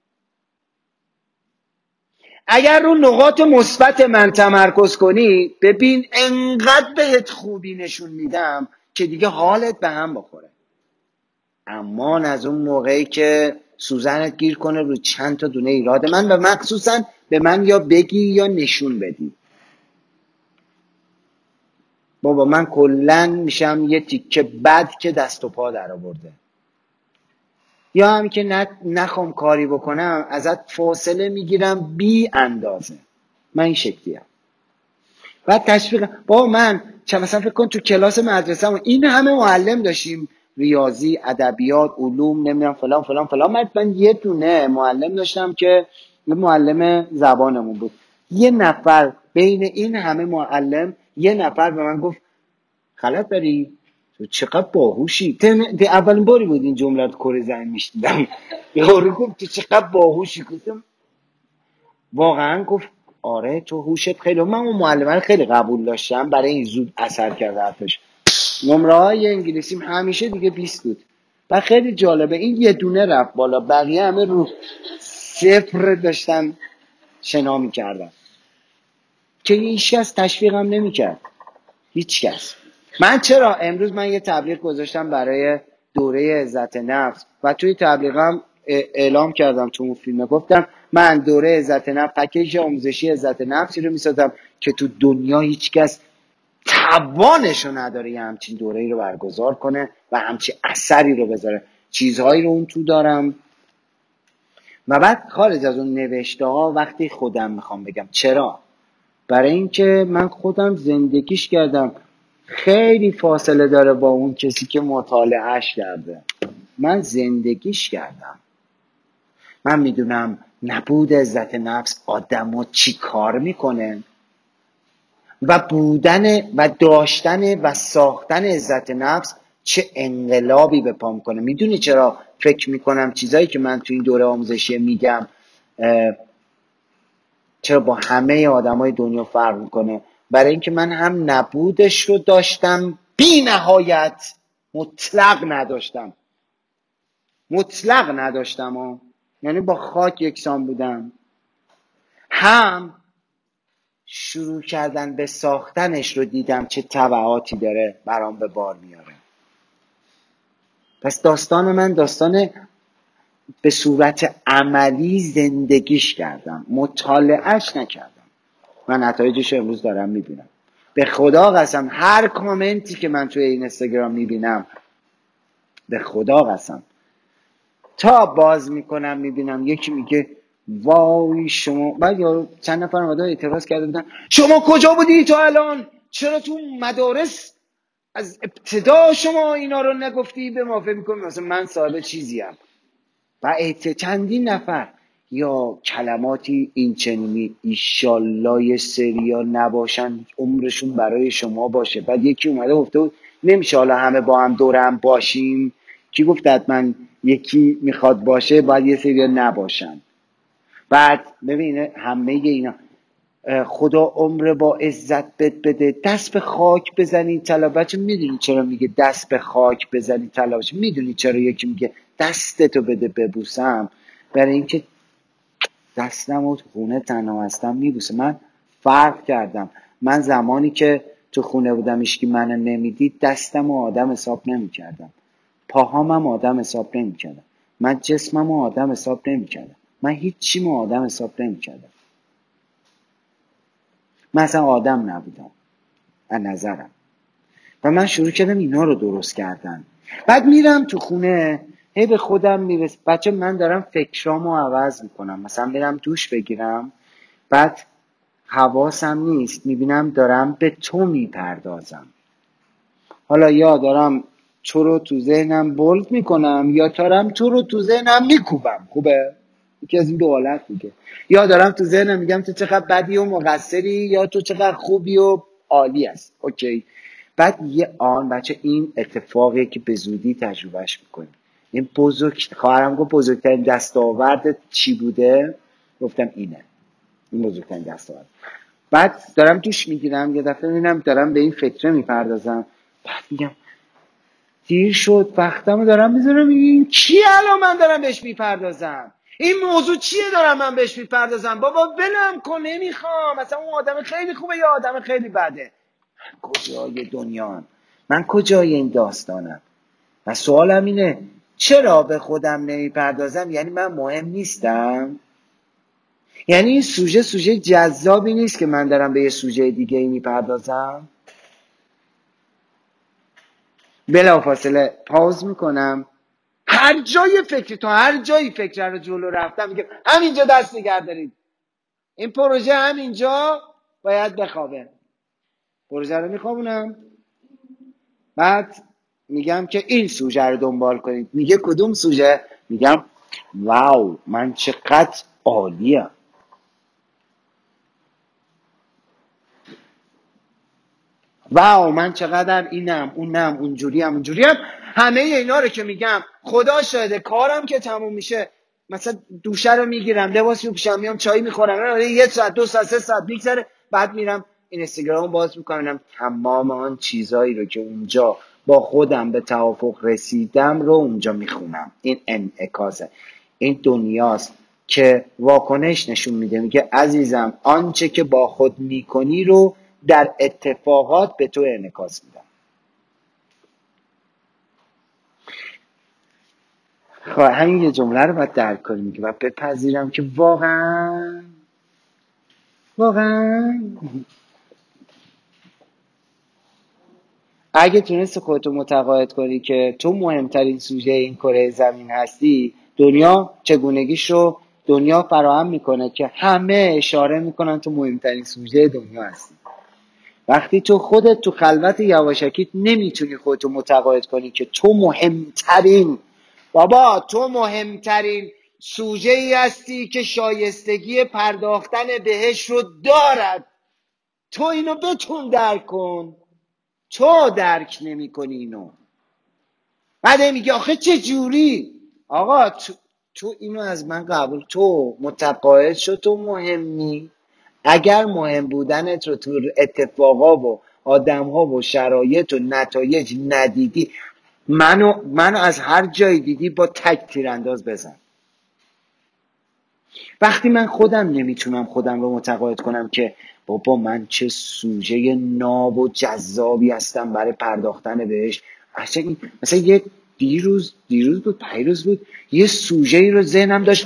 اگر رو نقاط مثبت من تمرکز کنی، ببین انقدر بهت خوبی نشون میدم که دیگه حالت به هم بخوره. اما از اون موقعی که سوزنت گیر کنه رو چند تا دونه ایراد من و مخصوصا به من یا بگی یا نشون بدی. بابا من کلن میشم یه تیکه بد که دست و پا در آورده، یا هم که نخوام کاری بکنم ازت فاصله میگیرم بی اندازه. من این شکلیم. بعد تشویق با من چه مثلا فکر کن تو کلاس مدرسه همون این همه معلم داشتیم، ریاضی، ادبیات، علوم، نمیدونم فلان فلان فلان. من من یه دونه معلم داشتم که معلم زبانمون بود. یه نفر بین این همه معلم یه نفر به من گفت غلط داری، تو چقدر باهوشی. ته اولین باری بود این جمله رو کره زمین میشنیدم. یارو گفت تو چقدر باهوشی. گفتم واقعا؟ گفت آره تو هوشت خیلی. من اون معلمه رو خیلی قبول داشتم، برای این زود اثر کرده حرفش. نمره های انگلیسیم همیشه دیگه بیست بود و خیلی جالبه این یه دونه رفت بالا، بقیه همه رو صفر داشتن شنا میکردن که هیچ کس تشویقم نمیکرد، هیچ کس. من چرا امروز من یه تبلیغ گذاشتم برای دوره عزت نفس و توی تبلیغم اعلام کردم تو اون فیلم، گفتم من دوره عزت نفس، پکیج آموزشی عزت نفسی رو میسازم که تو دنیا هیچ کس توانشو نداره یه همچین دوره‌ای رو برگزار کنه و همچین اثری رو بذاره. چیزهایی رو اون تو دارم. و بعد خارج از اون نوشته ها وقتی خودم میخوام بگم چرا، برای اینکه من خودم زندگیش کردم، خیلی فاصله داره با اون کسی که مطالعهش کرده. من زندگیش کردم. من میدونم نبود عزت نفس آدمو چی کار میکنه و بودن و داشتن و ساختن عزت نفس چه انقلابی به پا میکنه. میدونی چرا فکر میکنم چیزایی که من تو این دوره آموزشی میگم چرا با همه آدمای دنیا فرق میکنه؟ برای اینکه من هم نبودش رو داشتم بی نهایت، مطلق نداشتم، مطلق نداشتم ها. یعنی با خاک یکسان بودم. هم شروع کردن به ساختنش رو دیدم چه تبعاتی داره برام به بار میاره. پس داستان من داستان به صورت عملی زندگیش کردم، مطالعهش نکردم و نتایجش امروز دارم میبینم. به خدا قسم هر کامنتی که من توی این اینستاگرام میبینم، به خدا قسم تا باز میکنم میبینم یکی میگه وای شما، بعد یارو چند نفر اومدن اعتراض کرده بودن شما کجا بودی تا الان، چرا تو مدارس از ابتدا شما اینا رو نگفتی؟ به ما فکر میکنم مثلا من صاحب چیزیم. و چندین نفر یا کلماتی این چنینی ایشالله یه سریا نباشن عمرشون برای شما باشه. بعد یکی اومده گفته بود نمیشه حالا همه با هم دورم باشیم. کی گفت حتما یکی میخواد باشه باید یه سریا نباشن؟ بعد ببینه همه اینا خدا عمر با عزت بد بده، دست به خاک بزنی طلا. بچه میدونی چرا میگه دست به خاک بزنی طلا؟ میدونی چرا یکی میگه دستتو بده ببوسم؟ برای اینکه دستم و تو خونه تنها هستم میبوسه. من فرق کردم. من زمانی که تو خونه بودم ایشکی منو نمیدید دستم و آدم حساب نمیکردم، پاهامم آدم حساب نمیکردم، من جسمم و آدم حساب نمیکردم، من هیچی و آدم حساب نمیکردم. من اصلا آدم نبودم از نظرم. و من شروع کردم اینا رو درست کردن. بعد میرم تو خونه هی به خودم میرس بچه من دارم فکرامو عوض میکنم. مثلا میرم دوش بگیرم بعد حواسم نیست میبینم دارم به تو میپردازم. حالا یا دارم تو رو تو ذهنم بولد میکنم یا دارم تو رو تو ذهنم میکوبم. خوبه؟ یکی از این دو حالت دیگه. یا دارم تو ذهنم میگم تو چقدر بدی و مقصری یا تو چقدر خوبی و عالی است. اوکی. بعد یه آن بچه این اتفاقیه که به زودی تجربهش میکنی. این بزرگ خواهرم گفت بزرگترین دستاورد چی بوده؟ گفتم اینه، این بزرگترین دستاورد. بعد دارم توش میگیرم یه دفعه میبینم دارم به این فکره میپردازم. بعد میگم دیر شد، وقتمو دارم میذارم. این کی الان من دارم بهش میپردازم؟ این موضوع چیه دارم من بهش میپردازم؟ بابا ولم کن، نمیخوام. مثلا اون آدم خیلی خوبه یا آدم خیلی بده. من کجای دنیام؟ من کجای این داستانم؟ و سوالم اینه چرا به خودم نمیپردازم؟ یعنی من مهم نیستم؟ یعنی این سوژه سوژه جذابی نیست که من دارم به یه سوژه دیگه ای میپردازم؟ بلافاصله پاوز میکنم. هر جای فکری تو هر جایی فکر رو جلو رفتم میگم همینجا دست نگه دارید، این پروژه همینجا باید بخوابه. پروژه رو میخوابونم، بعد میگم که این سوژه رو دنبال کنید. میگه کدوم سوژه؟ میگم واو من چقدر عالیم، واو من چقدر اینم اونم اونجوریم اونجوریم. همه اینا رو که میگم خدا شاهده کارم که تموم میشه، مثلا دوشه رو میگیرم، لباس میپوشم، میام چای میخورم، یه ساعت دو ساعت سه ساعت میگذره، بعد میرم اینستاگرام باز میکنم، تمام آن چیزایی رو که اونجا با خودم به توافق رسیدم رو اونجا میخونم. این انعکاسه، این دنیاست که واکنش نشون میده. میگه عزیزم آنچه که با خود میکنی رو در اتفاقات به تو انعکاس میدم. خب همین یه جمله رو باید درک کنیم و بپذیرم که واقعا واقعا اگه تونست خودتو متقاعد کنی که تو مهمترین سوژه این کره زمین هستی، دنیا چگونگیش رو دنیا فراهم میکنه که همه اشاره میکنن تو مهمترین سوژه دنیا هستی. وقتی تو خودت تو خلوت یواشکیت نمیتونی خودتو متقاعد کنی که تو مهمترین، بابا تو مهمترین سوژه ای هستی که شایستگی پرداختن بهش رو دارد، تو اینو بتون درک کن. تو درک نمی کنی اینو. بعد میگه آخه چه جوری؟ آقا تو, تو اینو از من قبول، تو متقاعد شد تو مهمی. اگر مهم بودنت رو تو اتفاقا و آدم‌ها و شرایط و نتایج ندیدی، منو منو از هر جای دیدی با تک تیرانداز بزن. وقتی من خودم نمیتونم خودم رو متقاعد کنم که بابا من چه سوژه ناب و جذابی هستم برای پرداختن بهش، اصلا این مثلا یه دیروز دیروز بود پیروز بود یه سوژه ای رو ذهنم داشت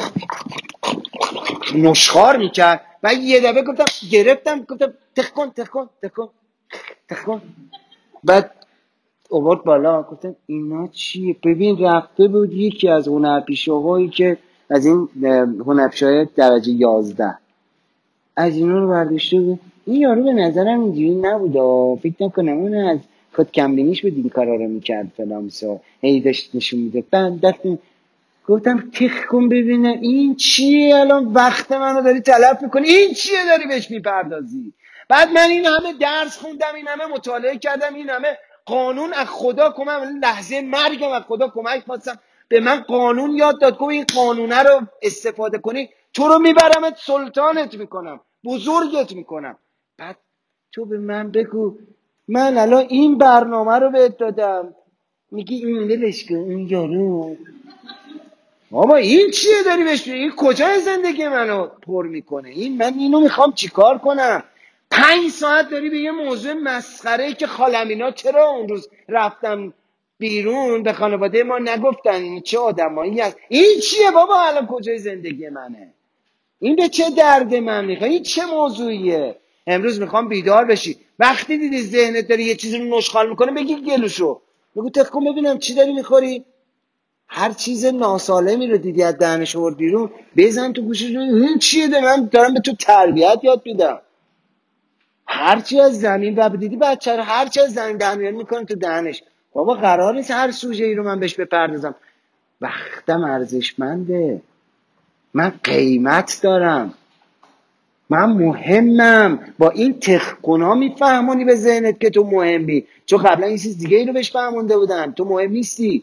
نشخوار میکرد و یه دفعه گفتم گرفتم گفتم تخ کن تخ کن تخ کن تخ کن. بعد اوورد بالا گفتم اینا چیه؟ ببین رفته بود یکی از هنرپیشه‌هایی که از این هنرپیشه‌های درجه یازده از اینا رو برداشته بود. این یارو به نظرم اینجوری نبود، فکر نکنم اون از خود کمبینیش بود این کارا رو میکرد فلان سو هی داشت نشون میده. بعد دستم گفتم تخ کن ببینم این چیه، الان وقت منو داری تلف میکنی، این چیه داری بهش میپردازی؟ بعد من این همه درس خوندم، این همه مطالعه کردم، این همه قانون از خدا کمک، لحظه مرگم از خدا کمک خواستم، به من قانون یاد داد که این قانونه رو استفاده کنی تو رو میبرمت سلطانت میکنم بزرگت میکنم. بعد تو به من بگو من الان این برنامه رو بهت دادم میگی این دلش کن این یارو. بابا این چیه داری بهش میگی؟ این کجای زندگی منو پر میکنه؟ این من اینو میخوام چیکار کنم؟ پنج ساعت داری به یه موضوع مسخره که خالمینا چرا اون روز رفتم بیرون به خانواده ما نگفتن این چه آدمایی هست؟ این چیه بابا الان کجای زندگی منه؟ این به چه درد من میخواد؟ این چه موضوعیه؟ امروز میخوام بیدار بشی. وقتی دیدی ذهنت داره یه چیزی رو نشخوار میکنه بگی گلوشو بگو تخ کن ببینم چی داری میخوری. هر چیز ناسالمی رو دیدی از دهنش آورد بیرون بزن تو گوشش این چیه ده من دارم به تو تربیت یاد میدم. هر چی از زمین و دیدی بچه رو هر چی از زمین دهن میاد میکنه تو دهنش. بابا قرار نیست هر سوژه ای رو من بهش بپردازم. وقتم ارزشمنده، من قیمت دارم، من مهمم. با این تخقنا میفهمونی به ذهنت که تو مهمی، چون قبلا این چیز دیگه ای رو بهش فهمونده بودن تو مهم نیستی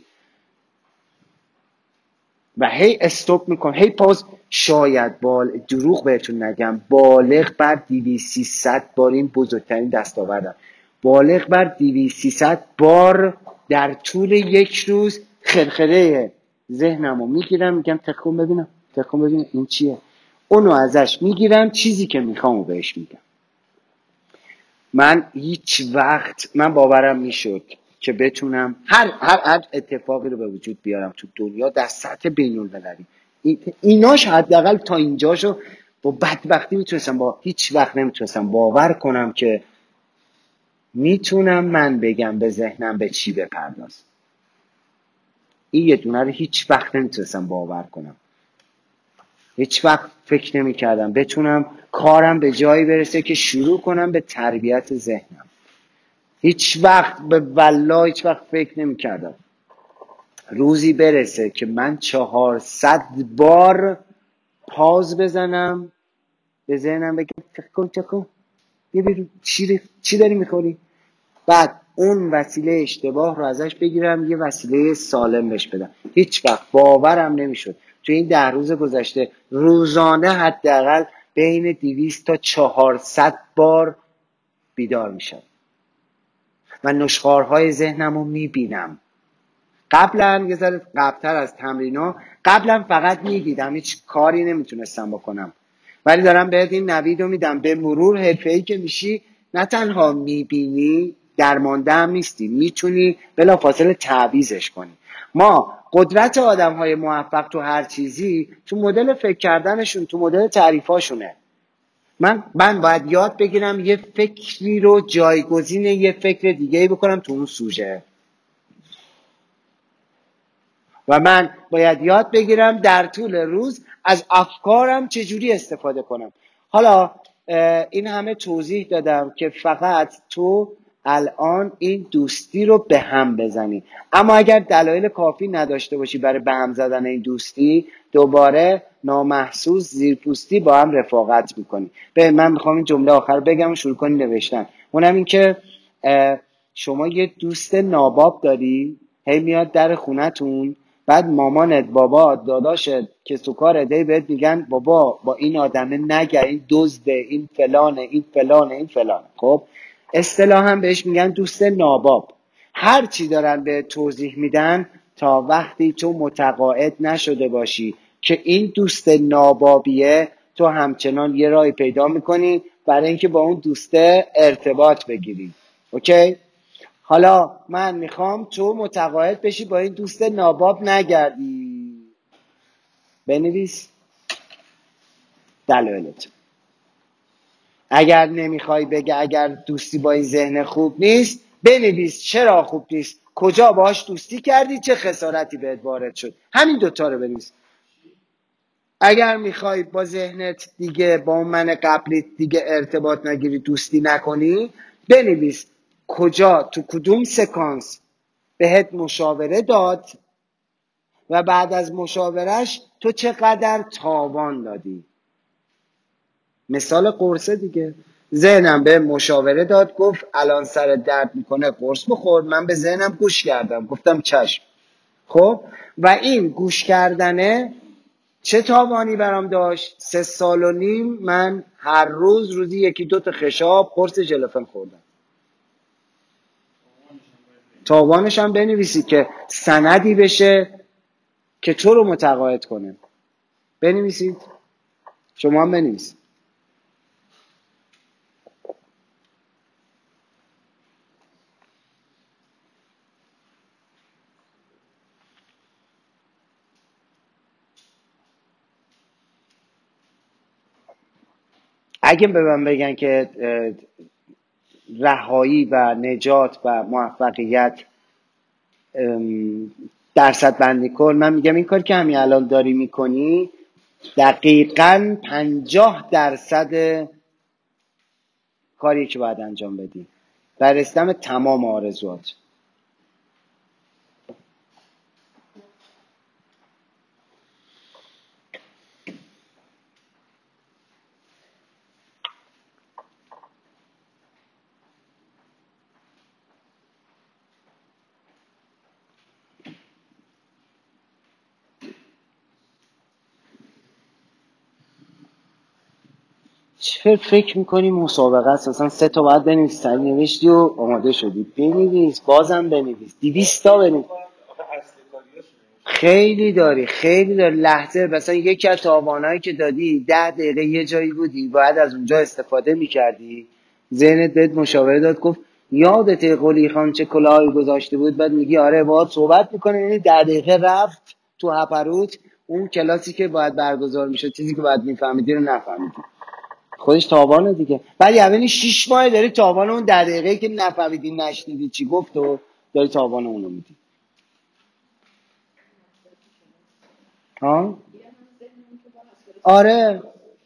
و هی استوب میکن هی پاس. شاید بال دروغ بهتون نگم بالغ بر دویست سیصد بار این بزرگترین دستاوردم. بالغ بر دویست سیصد بار در طول یک روز خرخره ذهنمو میگیرم، میگم تکون ببینم تکون ببینم این چیه، اونو ازش میگیرم، چیزی که میخوامو بهش میگم. من هیچ وقت من باورم میشد که بتونم هر هر هر اتفاقی رو به وجود بیارم تو دنیا در سطح بین المللی. ایناش حداقل تا اینجاشو با بدبختی میتونستم، با هیچ وقت نمیتونستم باور کنم که میتونم من بگم به ذهنم به چی بپرداز. این یه دونه رو هیچ وقت نمیتونستم باور کنم. هیچ وقت فکر نمی کردم بتونم کارم به جایی برسه که شروع کنم به تربیت ذهنم. هیچ وقت به والله هیچ وقت فکر نمی کردم روزی برسه که من چهارصد بار پاز بزنم، به ذهنم بگم تکن تکن ببین چی چی داری میخوری، بعد اون وسیله اشتباه رو ازش بگیرم یه وسیله سالم بهش بدم. هیچ وقت باورم نمیشد تو این ده روز گذشته روزانه حداقل بین دویست تا چهارصد بار بیدار میشم و نشخوارهای ذهنم رو میبینم. قبلا یه ذره قبلتر از تمرینا قبلا فقط میدیدم، هیچ کاری نمیتونستم بکنم، ولی دارم بهت این نوید رو میدم. به مرور حرفه‌ای که میشی نه تنها میبینی درمانده هم نیستی، میتونی بلافاصله تعویضش کنی. ما قدرت آدم های موفق تو هر چیزی تو مدل فکر کردنشون، تو مدل تعریفاشونه. من من باید یاد بگیرم یه فکری رو جایگزین یه فکر دیگه بکنم تو اون سوژه، و من باید یاد بگیرم در طول روز از افکارم چجوری استفاده کنم. حالا این همه توضیح دادم که فقط تو الان این دوستی رو به هم بزنی، اما اگر دلایل کافی نداشته باشی برای به هم زدن این دوستی، دوباره نامحسوس زیرپوستی با هم رفاقت میکنی. به من میخوام این جمله آخر بگم و شروع کنی نوشتن. اونم این که شما یه دوست ناباب داری، هی میاد در خونتون، بعد مامانت، بابا، داداشت که سوکار دی بهت میگن بابا با این آدمه نگه، این دزده، این فلانه، این فلانه، این فلانه. خب اصطلاحاً بهش میگن دوست ناباب. هر چی دارن به توضیح میدن تا وقتی تو متقاعد نشده باشی که این دوست نابابیه، تو همچنان یه راهی پیدا میکنی برای اینکه با اون دوسته ارتباط بگیری. اوکی؟ حالا من میخوام تو متقاعد بشی با این دوست ناباب نگردی. بنویس دلایلت. اگر نمیخوای بگه اگر دوستی با این ذهن خوب نیست، بنویس چرا خوب نیست، کجا باهاش دوستی کردی، چه خسارتی بهت وارد شد. همین دوتا رو بنویس. اگر میخوای با ذهنت دیگه با اون من قبلیت دیگه ارتباط نگیری، دوستی نکنی، بنویس کجا تو کدوم سکانس بهت مشاوره داد و بعد از مشاورش تو چقدر تاوان دادی. مثال قرصه دیگه. ذهنم به مشاوره داد، گفت الان سر درد میکنه قرص بخور، من به ذهنم گوش کردم، گفتم چشم. خب و این گوش کردنه چه تاوانی برام داشت؟ سه سال و نیم من هر روز روزی یکی دو تا خشاب قرص ژلوفن خوردم. تاوانش هم بنویسی که سندی بشه که تو رو متقاعد کنه. بنویسید. شما هم بنویسید. اگه به من بگن که رهایی و نجات و موفقیت درصد بندی کن، من میگم این کار که همین الان داری میکنی دقیقاً پنجاه درصد کاری که باید انجام بدی برای رسیدن تمام آرزوات. فکر فکر میکنی مسابقه است، اصلا سه تا باید بنویسی، نوشتی و آماده شدی، بنویس، بازم بنویس، دویست تا بنویس. خیلی داری خیلی داری لحظه مثلا یکی از تاوانایی که دادی ده دقیقه یه جایی بودی باید از اونجا استفاده میکردی، ذهنت بهت مشاوره داد گفت یادت قلی خان چه کلاهی گذاشته بود، بعد میگی آره باهات صحبت میکنه، یعنی ده دقیقه رفت تو هپروت، اون کلاسی که باید برگزار میشد چیزی که باید میفهمیدی رو نفهمیدی، خودش تاوانه دیگه. بعد یعنی شش ماه داری تاوان اون ده دقیقه که نفهمیدی نشنیدی چی گفت و داری تاوان اونو میدی. ها آره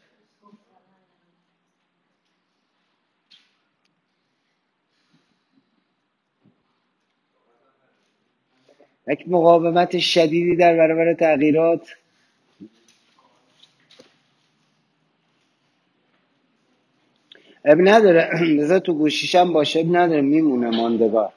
یک مقاومت شدیدی در برابر تغییرات. اب نداره بذار تو گوشیشم باشه، اب نداره میمونه ماندگار.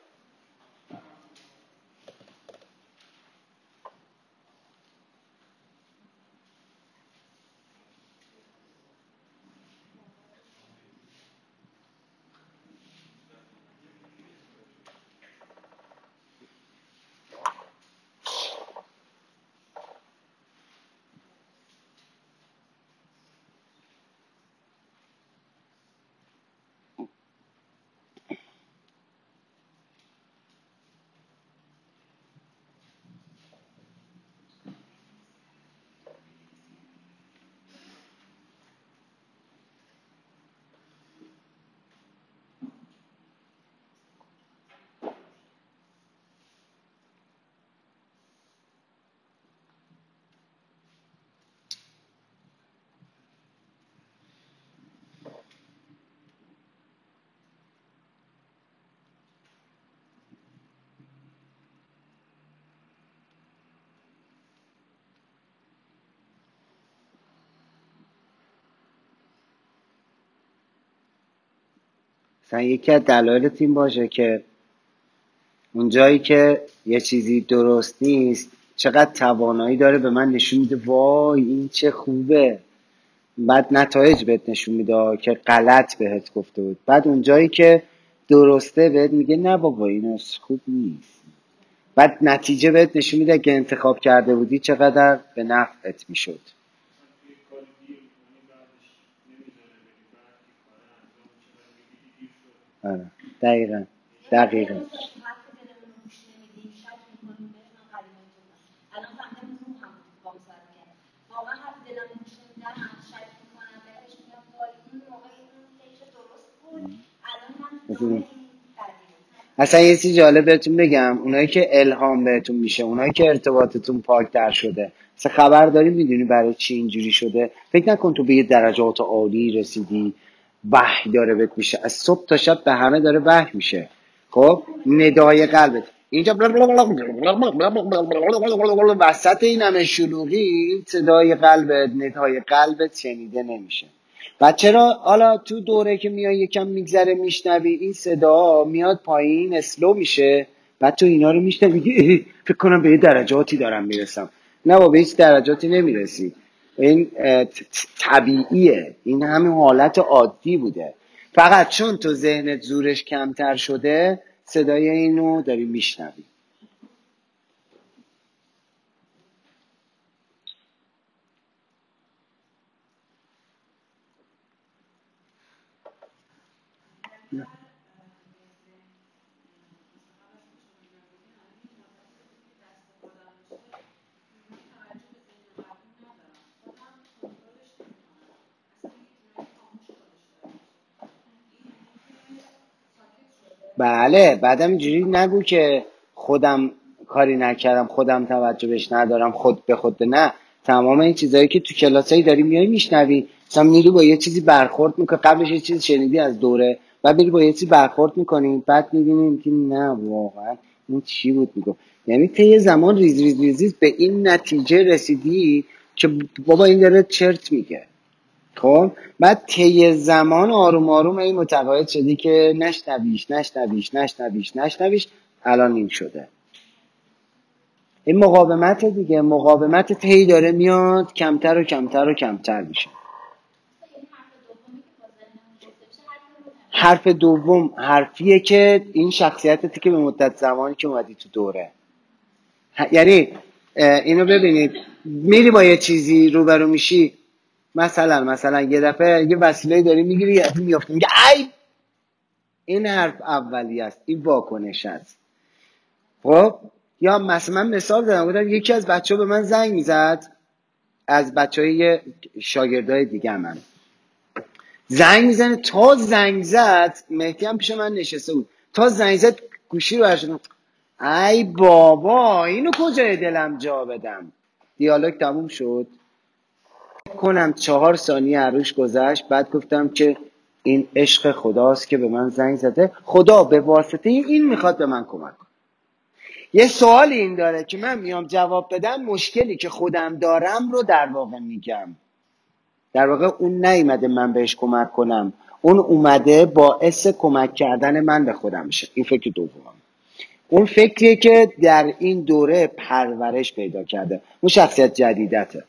مثلا یکی از دلایل تیم باشه که اونجایی که یه چیزی درست نیست چقدر توانایی داره به من نشون میده وای این چه خوبه، بعد نتایج بهت نشون میده که غلط بهت گفته بود، بعد اونجایی که درسته بهت میگه نه بابا این خوب نیست، بعد نتیجه بهت نشون میده که انتخاب کرده بودی چقدر به نفعت میشد. آره دقیقا دقیقا اصلا یه چیز جالب بهتون بگم، اونایی که الهام بهتون میشه، اونایی که ارتباطتون پاک‌تر شده، اصلا خبر داری میدونی برای چی اینجوری شده؟ فکر نکن تو به یه درجات عالی رسیدی وحی داره بهت میشه، از صبح تا شب به همه داره وحی میشه. خب ندای قلبت اینجا وسط این همه شلوغی صدای قلبت ندای قلبت شنیده نمیشه. و چرا حالا تو دوره که میای یکم میگذره میشنوی این صدا میاد پایین اسلو میشه، بعد تو اینا رو میشنوی فکر کنم به یه درجاتی دارم میرسم، نه با به هیچ درجاتی نمیرسی، این طبیعیه، این همین حالت عادی بوده، فقط چون تو ذهنت زورش کمتر شده صدای اینو داری میشنوی. بله بعدم اینجوری نگو که خودم کاری نکردم خودم توجه بهش ندارم خود به خود، نه، تمام این چیزایی که تو کلاسایی داری میای میشنوی، مثلا میری با یه چیزی برخورد میکنی، قبلش یه چیزی شنیدی از دوره بعد میری با یه چیزی برخورد میکنی بعد میبینی که نه واقعا این چی بود میگم، یعنی طی زمان ریز ریز ریز ریز به این نتیجه رسیدی که بابا این داره چرت میگه. خب بعد طی زمان آروم آروم این متقاعد شدی که نشنویش نشنویش نشنویش نشنویش الان این شده. این مقاومت دیگه، مقاومت طی داره میاد کمتر و کمتر و کمتر میشه. حرف دوم حرفیه که این شخصیتتی که به مدت زمانی که اومدی تو دوره، یعنی اینو ببینید، میری با یه چیزی روبرو میشی، مثلا مثلا یه دفعه یه وسیله داری میگیری یه میافتی میگه ای، این حرف اولی است، این واکنش است. خب یا مثلا من مثال دادم، بودم یکی از بچه‌ها به من زنگ میزد، از بچهای شاگردای دیگه من زنگ میزنه، تا زنگ زد مهدی هم پیش من نشسته بود، تا زنگ زد گوشی رو برشدم، ای بابا اینو کجای دلم جا بدم. دیالوگ تموم شد، کنم چهار ثانیه عروش گذشت، بعد گفتم که این عشق خداست که به من زنگ زده، خدا به واسطه این میخواد به من کمک کنه. یه سوال این داره که من میام جواب بدم، مشکلی که خودم دارم رو در واقع میگم. در واقع اون نیومده من بهش کمک کنم، اون اومده باعث کمک کردن من به خودم میشه. این فکر دومم. اون فکریه که در این دوره پرورش پیدا کرده، اون شخصیت جدیدته.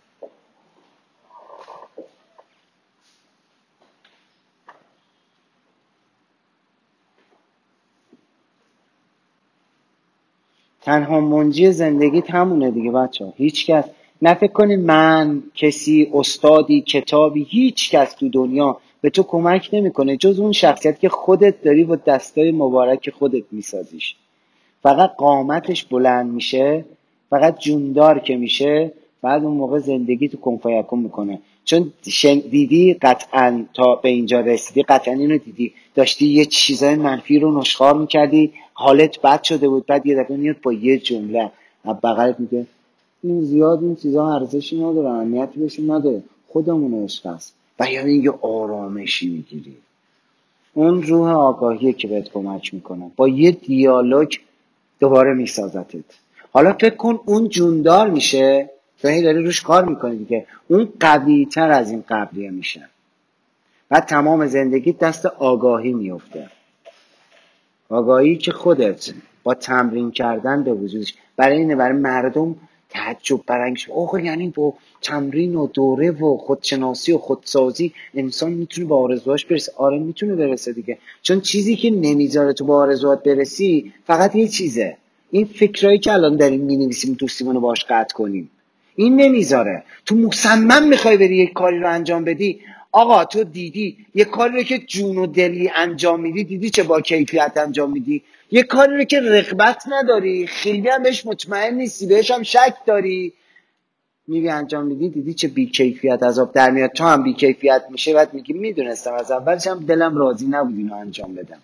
تنها منجی زندگیت همونه دیگه بچه ها. هیچ کس نه فکر کنی من، کسی، استادی، کتابی، هیچ کس تو دنیا به تو کمک نمیکنه جز اون شخصیت که خودت داری با دستای مبارک خودت میسازیش. فقط قامتش بلند میشه، فقط جوندار که میشه، بعد اون موقع زندگی تو کن فیکون میکنه. چون دیدی قطعا تا به اینجا رسیدی، قطعا اینو دیدی، داشتی یه چیزای منفی رو نشخوار میکردی، حالت بد شده بود، بعد یه دفعه میاد با یه جمله از بغلت میگه این زیاد این چیزا ارزشی نداره، اهمیتی بهشون نداره، خودمون عشق است، و یعنی یه آرامشی میگیری. اون روح آگاهیه که بهت کمک میکنه، با یه دیالوگ دوباره میسازتت. حالا فکر کن اون جوندار میشه، تو هی داری روش کار میکنی دیگه، اون قوی تر از این قبلیه میشه، بعد تمام زندگی دست آگاهی میفته. آگاهی که خودت با تمرین کردن به وجودش، برای اینه برای مردم تعجب برانگیز، اوه یعنی با تمرین و دوره و خودشناسی و خودسازی انسان میتونه به آرزوهاش برسه. آره میتونه برسه دیگه، چون چیزی که نمیذاره تو به آرزوهات برسی فقط یه چیزه، این فکرایی که الان داریم مینویسیم دوستیمونو باش قطع کنیم، این نمیذاره. تو مصمم میخوای بری یک کاری رو انجام بدی، آقا تو دیدی یه کاری رو که جون و دلی انجام میدی، دیدی چه با کیفیت انجام میدی؟ یه کاری رو که رغبت نداری، خیلی هم بهش مطمئن نیستی، بهش هم شک داری، میری انجام میدی، دیدی چه بی کیفیت عذاب در میاد، تو هم بی کیفیت میشه، بعد میگی میدونستم از اولش هم دلم راضی نبود اینو انجام بدم.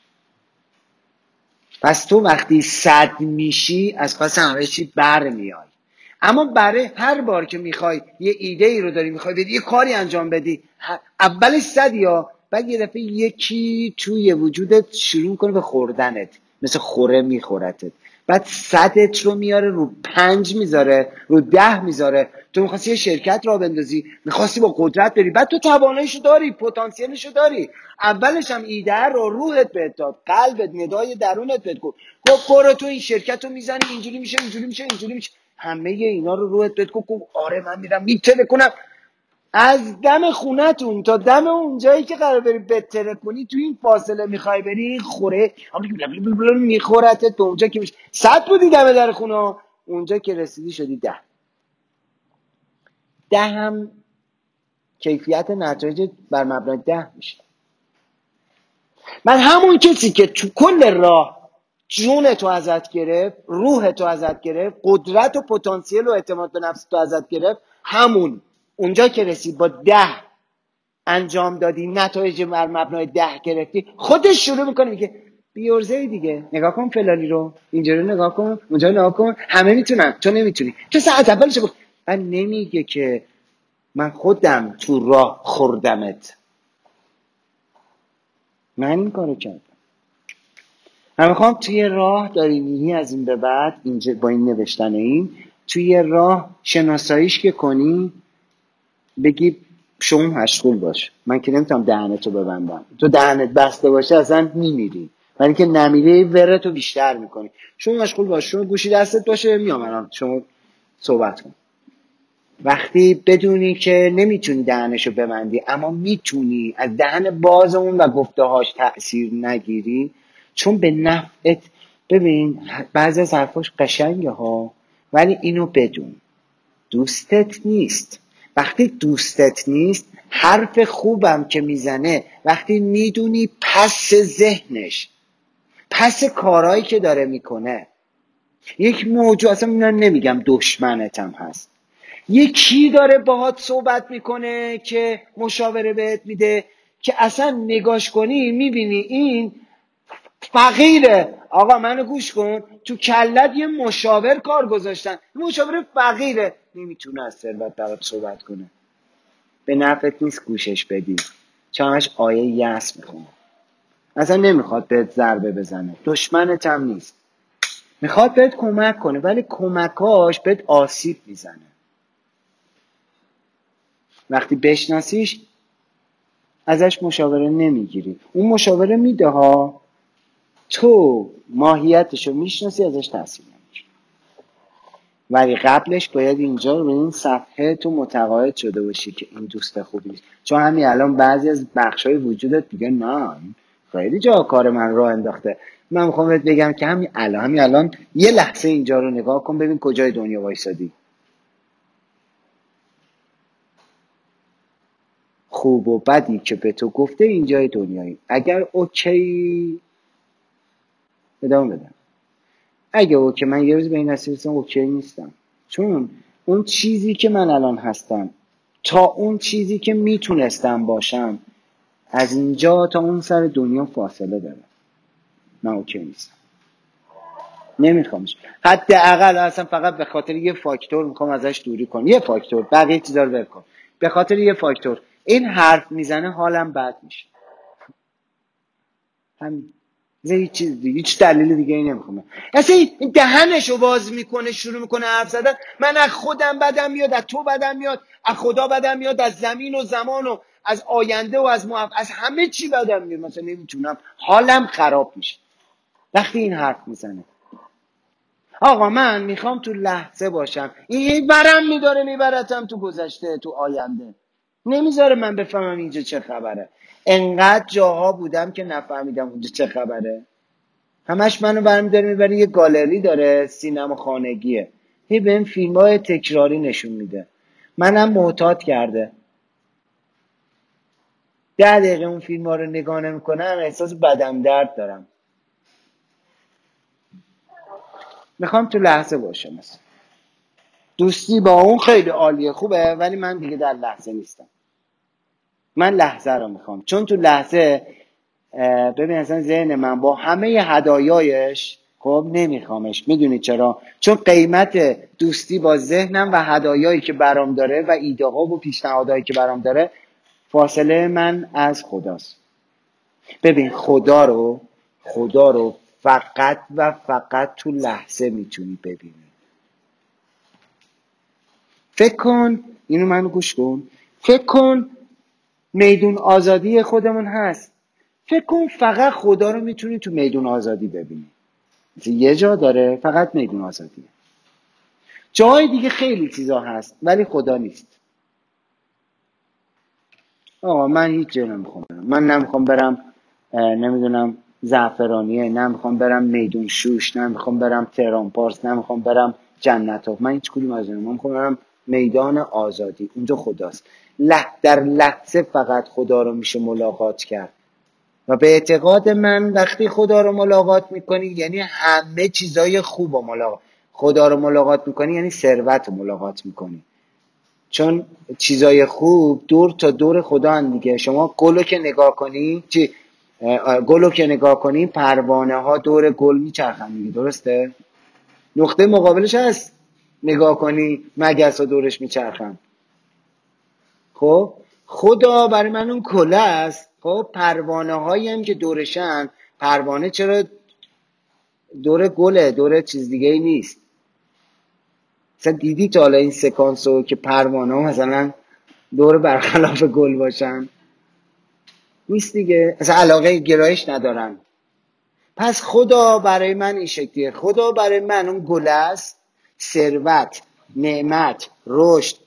پس تو وقتی صد میشی از پس همه چی بر میای. اما برای هر بار که میخوای یه ایده ای رو داری میخوای بدی یه کاری انجام بدی، اولش صدی ها، بعد یه دفعه یکی توی وجودت شروع کنه به خوردنت، مثل خوره میخورتت، بعد صدت رو میاره رو پنج میذاره، رو ده میذاره. تو میخواستی یه شرکت را بندازی، میخواستی با قدرت بری، بعد تو تواناییشو داری، پتانسیلشو داری، اولش هم ایده رو روحت بهت داد، قلبت، ندای درونت بهت گفت گفت برو تو این شرکت رو میزنی، اینجوری میشه اینجوری میشه اینجوری میشه، همه اینا رو روحت بهت گفت آره من میرم میتره کنم. از دم خونتون تا دم اون جایی که قرار بری بتره کنی، تو این فاصله میخوای بری، این خوره میخورتت به اونجا که میشه صد بودی دم در خونه، اونجا که رسیدی شدی ده. ده هم کیفیت نتایج بر مبنای ده میشه. من همون کسی که تو کل راه جون تو ازت گرفت، روح تو ازت گرفت، قدرت و پتانسیل و اعتماد به نفس تو ازت گرفت، همون اونجا که رسید با ده انجام دادی، نتایج بر مبنای ده گرفتی، خودش شروع میکنه میگه بیورزه دیگه، نگاه کن فلانی رو، اینجا رو نگاه کن، اونجا رو نگاه کن، همه میتونن تو نمیتونی. تو ساعت اولش گفت، من نمیگه که من خودم تو راه خوردمت، من این کارو کردم. من میخوام توی راه داری میری از این به بعد، اینجا با این نوشتن این توی راه شناساییش که کنی، بگی شما مشغول باش، من که نمیتونم دهنتو ببندم، تو دهنت بسته باشه اصلا میمیری، ولی که نمیری ورتو بیشتر میکنی. شما مشغول باش، شما گوشی دستت باشه، میام الان شما صحبت کن. وقتی بدونی که نمیتونی دهنشو ببندی اما میتونی از دهن باز اون و گفته‌هاش تأثیر نگیری، چون به نفعت. ببین بعضی از حرفاش قشنگه ها، ولی اینو بدون دوستت نیست. وقتی دوستت نیست حرف خوبم که میزنه، وقتی میدونی پس ذهنش، پس کارهایی که داره میکنه یک موضوع، اصلا من نمیگم دشمنتم هست، یکی داره باهات صحبت میکنه که مشاوره بهت میده که اصلا نگاش کنی میبینی این فقیره. آقا منو گوش کن، تو کلت یه مشاور کار گذاشتن، مشاور فقیره، نمیتونه از ثروت برات صحبت کنه، به نفعت نیست گوشش بدی، چمش آیه یأس میخونه، اصلا نمیخواد بهت ضربه بزنه، دشمنت هم نیست، میخواد بهت کمک کنه، ولی کمکاش بهت آسیب میزنه. وقتی بشناسیش ازش مشاوره نمیگیری، اون مشاوره میده ها، تو ماهیتشو میشناسی ازش تاثیر نمیگیری. ولی قبلش باید اینجا رو به این صفحه تو متقاعد شده باشی که این دوست خوبی نیست. چون همین الان بعضی از بخشای وجودت دیگه نه خیلی جا کار من راه انداخته. من میخوام بهت بگم که همین الان همین الان یه لحظه اینجا رو نگاه کن، ببین کجای دنیا وایسادی. خوب و بدی که به تو گفته اینجای دنیایی. اگر اوکی ادامه بدم، اگه اوکی من یه روز به این نتیجه رسیدم اوکی نیستم، چون اون چیزی که من الان هستم تا اون چیزی که میتونستم باشم از اینجا تا اون سر دنیا فاصله داره. من اوکی نیستم، نمیخوامش. حداقل اصلا فقط به خاطر یه فاکتور میخوام ازش دوری کنم، یه فاکتور، بقیه چیزا رو ول کن، به خاطر یه فاکتور این حرف میزنه حالم بد میشه. همین، هیچ چیز دیگه، هیچ دلیل دیگه ای نمیخوام. اصلا این دهنشو باز میکنه شروع میکنه حرف زدن، من از خودم بدم میاد، از تو بدم میاد، از خدا بدم میاد، از زمین و زمان و از آینده و از محف... از همه چی بدم میاد، مثلا نمیتونم، حالم خراب میشه وقتی این حرف میزنه. آقا من میخوام تو لحظه باشم، این برم میداره میبرتم تو گذشته تو آینده، نمیذاره من بفهمم اینجا چه خبره. انقدر جاها بودم که نفهمیدم اونجا چه خبره، همش منو برمی داره میبره یه گالری داره، سینما خانگیه، هی بهم فیلم های تکراری نشون میده، منم معتاد کرده، ده دقیقه اون فیلم ها رو نگاه نمیکنم احساس بدن درد دارم. میخوام تو لحظه باشم. مثلا دوستی با اون خیلی عالیه خوبه، ولی من دیگه در لحظه نیستم، من لحظه رو میخوام. چون تو لحظه ببین اصلا ذهن من با همه هدایایش خب نمیخوامش. میدونی چرا؟ چون قیمت دوستی با ذهنم و هدایایی که برام داره و ایده ها و پیشنهادایی که برام داره فاصله من از خداست. ببین خدا رو خدا رو فقط و فقط تو لحظه میتونی ببینی. فکر کن، اینو منو گوش کن، فکر کن میدون آزادی خودمون هست، فکر کن فقط خدا رو میتونی تو میدون آزادی ببینی. یه جا داره فقط میدون آزادیه، جای دیگه خیلی چیزا هست ولی خدا نیست. آقا من هیچ جا نمیخوام برم، من نمیخوام برم نمیدونم زعفرانیه، نمیخوام برم میدون شوش، نمیخوام برم تهران پارس، نمیخوام برم جنت، من هیچ کدوم از اینا. من میخوام برم میدان آزادی، اونجا خداست. لح در لحظه فقط خدا رو میشه ملاقات کرد و به اعتقاد من وقتی خدا رو ملاقات میکنی یعنی همه چیزای خوب رو ملاقات، خدا رو ملاقات میکنی یعنی ثروت رو ملاقات میکنی، چون چیزای خوب دور تا دور خدا هن دیگه. شما گلو که نگاه کنی چی گلو که نگاه کنی پروانه ها دور گل میچرخن دیگه، درسته؟ نقطه مقابلش هست، نگاه کنی مگس ها دورش میچرخن. خب خدا برای من اون کله است. خب پروانه هایی هم که دورشن، پروانه چرا دور گله، دور چیز دیگه ای نیست. مثلا دیدی تا حالا این سکانسو که پروانه ها مثلا دور برخلاف گل باشن؟ نیست دیگه، مثلا علاقه گرایش ندارن. پس خدا برای من این شکلیه، خدا برای من اون گله است، ثروت، نعمت، رشد،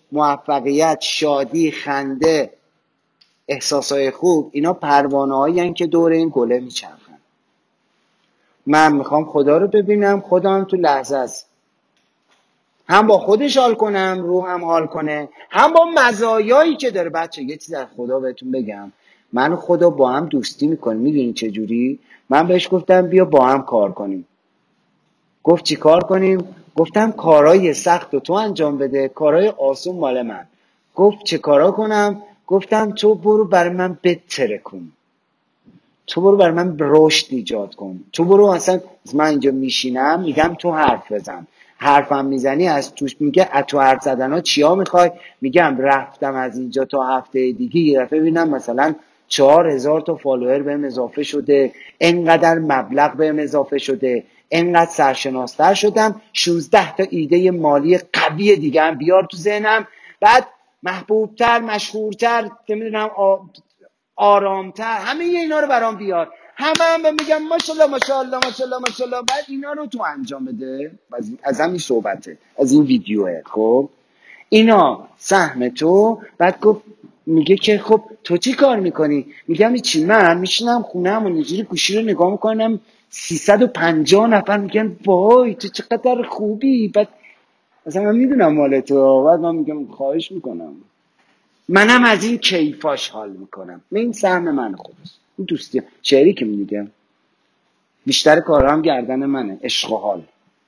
موفقیت، شادی، خنده، احساسای خوب، اینا پروانه هایی هن که دور این گله میچرخن. من میخوام خدا رو ببینم، خدا هم تو لحظه است، هم با خودش حال کنم، روحم حال کنه، هم با مزایایی که داره. بچه یه چیز از خدا بهتون بگم، من و خدا با هم دوستی میکنیم. میدونین چه جوری؟ من بهش گفتم بیا با هم کار کنیم. گفت چی کار کنیم؟ گفتم کارهای سخت رو تو انجام بده، کارهای آسون مال من. گفت چه کارا کنم؟ گفتم تو برو برای من بتره کن، تو برو برای من رشد ایجاد کن، تو برو اصلا من اینجا میشینم میگم تو حرف بزن، حرفم میزنی از توش میگه از تو حرف زدن ها چیا میخوای؟ میگم رفتم از اینجا تا هفته دیگه یه دفعه ببینم مثلا چهار هزار تا فالوور بهم اضافه شده، انقدر مبلغ بهم اضافه شده، انقدر سرشناستر شدم، شانزده تا ایده مالی قوی دیگه هم بیار تو ذهنم، بعد محبوبتر، مشهورتر، نمیدونم آرامتر، همه اینا رو برام بیار، همه هم به میگم ماشاءالله ماشاءالله ماشاءالله ماشاءالله. بعد اینا رو تو انجام بده. از, از همین صحبته، از این ویدیوه. خب اینا سهم تو. بعد گفت میگه که خب تو چی کار میکنی؟ میگم چی؟ من میشینم خونم و اینجوری گوشی رو نگاه میکنم، سیصد و پنجاه نفر میگن وای تو چقدر خوبی. بعد اصلا من میدونم مال تو. بعد من میگم خواهش میکنم، منم از این کیفاش حال میکنم. این سهم من خودست، این دوستی شعری که میگم بیشتر کارام گردن منه، عشق و حال،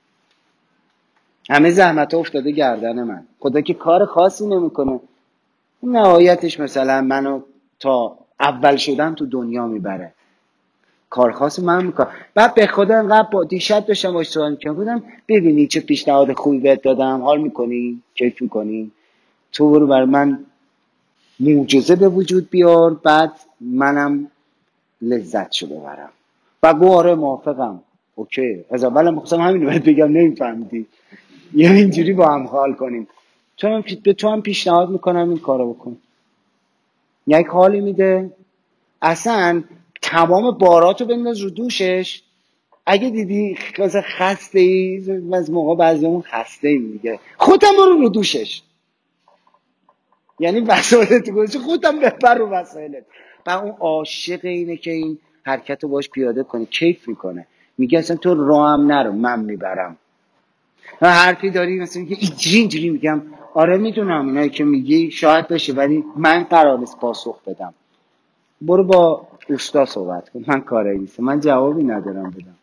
همه زحمت افتاده گردن من. خدا که کار خاصی نمیکنه، نهایتش مثلا منو تا اول شدن تو دنیا میبره، کار خاص من میکنم. بعد به خدا انقدر با دیشب داشتم باش صحبت میکردم، بودم ببینی چه پیشنهاد خوبی بهت دادم، حال میکنی، کیف میکنی، تو برو بر من معجزه به وجود بیار، بعد منم لذت شو ببرم. و گو آره موافقم، اوکی. از اولم می‌خواستم همین رو بهت بگم، نمیفهمیدی. یا اینجوری با هم حال کنیم. تو هم به تو هم پیشنهاد میکنم این کارو بکن. یک حالی میده، اصلا تمام باراتو بنداز رو دوشش. اگه دیدی مثلا خسته ای، از موقع بعضیمون خسته ای میگه خودم برو رو دوشش، یعنی وسایلت گذاشتی خودم بپر رو وسایلت. و اون عاشق اینه که این حرکت رو باش پیاده کنه، کیف میکنه، میگه اصلا تو راهم نرو من میبرم. و حرفی داری مثلا میگه اینجوری اینجوری، میگم آره میدونم اینایی که میگی شاید بشه، ولی من قرار نیست پاسخ بدم، برو با اوستا صحبت کن، من کاری نیست، من جوابی ندارم بدم.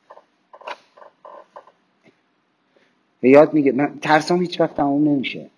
یاد میگه من ترسام هیچ وقت تموم نمیشه،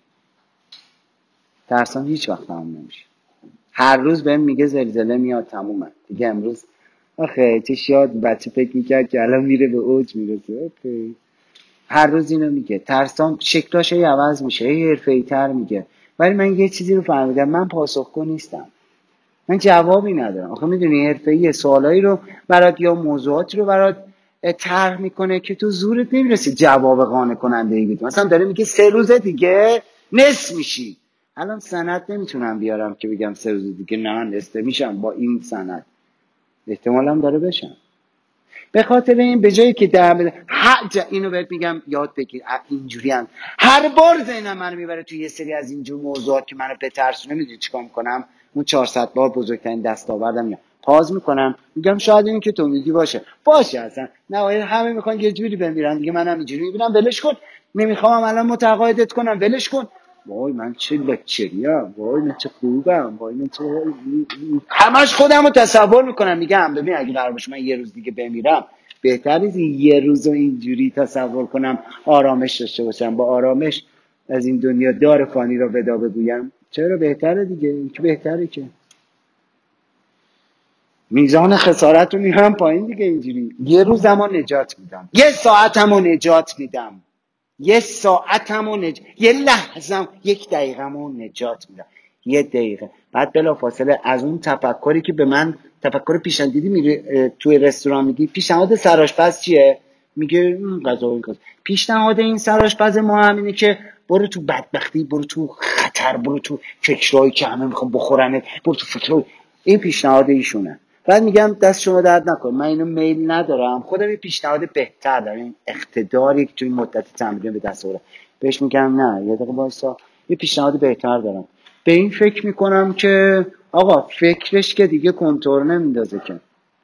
ترسام هیچ وقت تموم نمیشه. هر روز بهم میگه زلزله میاد تمومه دیگه. امروز آخه چه شاد بچه فکر میکرد که الان میره به اوج میرسه. اوکی. هر روز اینو میگه، ترسام شکلاش هی عوض میشه، هی حرفه‌ای تر میگه، ولی من یه چیزی رو فهمیدم، من پاسخگو نیستم، من جوابی ندارم. آخه میدونی حرفه‌ای سوالایی رو برات یا موضوعاتی رو برات طرح میکنه که تو زورت نمیرسه جواب قانع کننده ای بدی. مثلا داره میگه سه روز دیگه نصف میشی، الان سند نمیتونم بیارم که بگم سه روز دیگه نه نصف میشم، با این سند احتمالم داره بشم. به خاطر این به جایی که در بده حج اینو بهت میگم یاد بگیر، اینجوری هم هر بار ذهنم منو میبره توی یه سری از اینجور موضوعات که منو بترسونه. میدونی چیکار میکنم؟ اون چهارصد بار بزرگترین دستاوردم میاد، پاز میکنم، میگم شاید اینی که تو میگی باشه باشه، اصلا نهایت همه میخوان یه جوری بمیرن دیگه، منم اینجوری میبینم، ولش کن. نمیخوام الان متقاعدت کنم، ولش کن. وای من چه لکچریم، وای من چه خوبم، وای من چه همش خودم رو تصور میکنم. میگم ببین اگه قرار باشه من یه روز دیگه بمیرم، بهتر نیست یه روز رو اینجوری تصور کنم آرامش داشته باشم، با آرامش از این دنیا دار فانی رو ودا بگویم. چرا؟ بهتره دیگه، این که بهتره که میزان خسارت رو میارم پایین دیگه. اینجوری یه روزمو نجات میدم، یه ساعتمو نجات میدم، یه ساعتمو نج... یه لحظم، یک دقیقه‌مو نجات میدم، یه دقیقه. بعد بلافاصله از اون تفکری که به من تفکر پیشندیدی میره توی رستوران، میگی پیشنهاد سرآشپز چیه؟ میگه غذا و غذا. پیشنهاد این سرآشپز ما همینه که برو تو بدبختی، برو تو خطر، برو تو فکرایی که همه میخوام بخورنت، برو تو فکرای. این پیشنهاد ایشونه. بعد میگم دست شما درد نکن، من اینو میل ندارم، خودم یه پیشنهاد بهتر دارم، این اقتداری که توی مدت تمرین به دست آوردم. بهش میگم نه یه دقیقه وایسا، یه پیشنهاد بهتر دارم. به این فکر میکنم که آقا فکرش که دیگه کنترل نمیندازه که.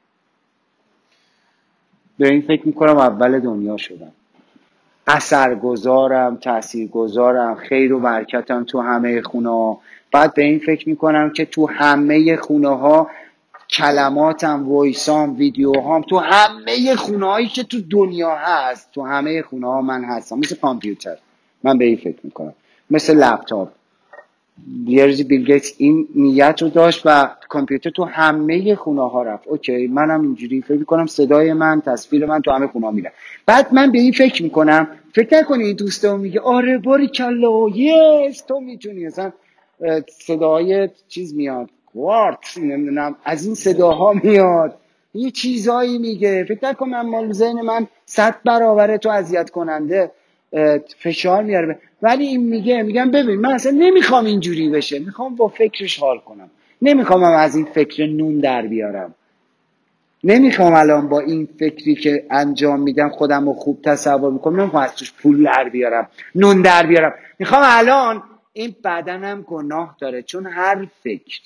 به این فکر میکنم اول دنیا شدم، اثرگذارم، تاثیرگذارم، خیر و برکتم تو همه خونه ها. بعد به این فکر میکنم که تو همه خونه ها کلماتم، وایسام، ویدیوهام، تو همه خونه هایی که تو دنیا هست، تو همه خونه ها من هستم. مثل کامپیوتر من به این فکر میکنم، مثل لپتاپ. یه روزی بیل گیتس این نیت رو داشت و کامپیوتر تو همه خونه ها رفت. اوکی، منم اینجوری فکر میکنم، صدای من، تصویر من تو همه خونه ها میره. بعد من به این فکر میکنم، فکر نکنی این دوستم میگه آره باریکلا یس تو میتونی، مثلا صدای چیز میاد، کوارت، نمیدونم از این صداها میاد، یه چیزایی میگه. فکر نکن من مال ذهن من صد برابر تو اذیت کننده فشار میاره. ولی این میگه، میگم ببین من اصلا نمیخوام اینجوری بشه، میخوام با فکرش حال کنم، نمیخوام از این فکر نون در بیارم، نمیخوام الان با این فکری که انجام میدم خودم رو خوب تصور میکنم، نمیخوام از توش پول در بیارم، نون در بیارم. میخوام الان این بدنم گناه داره، چون هر فکر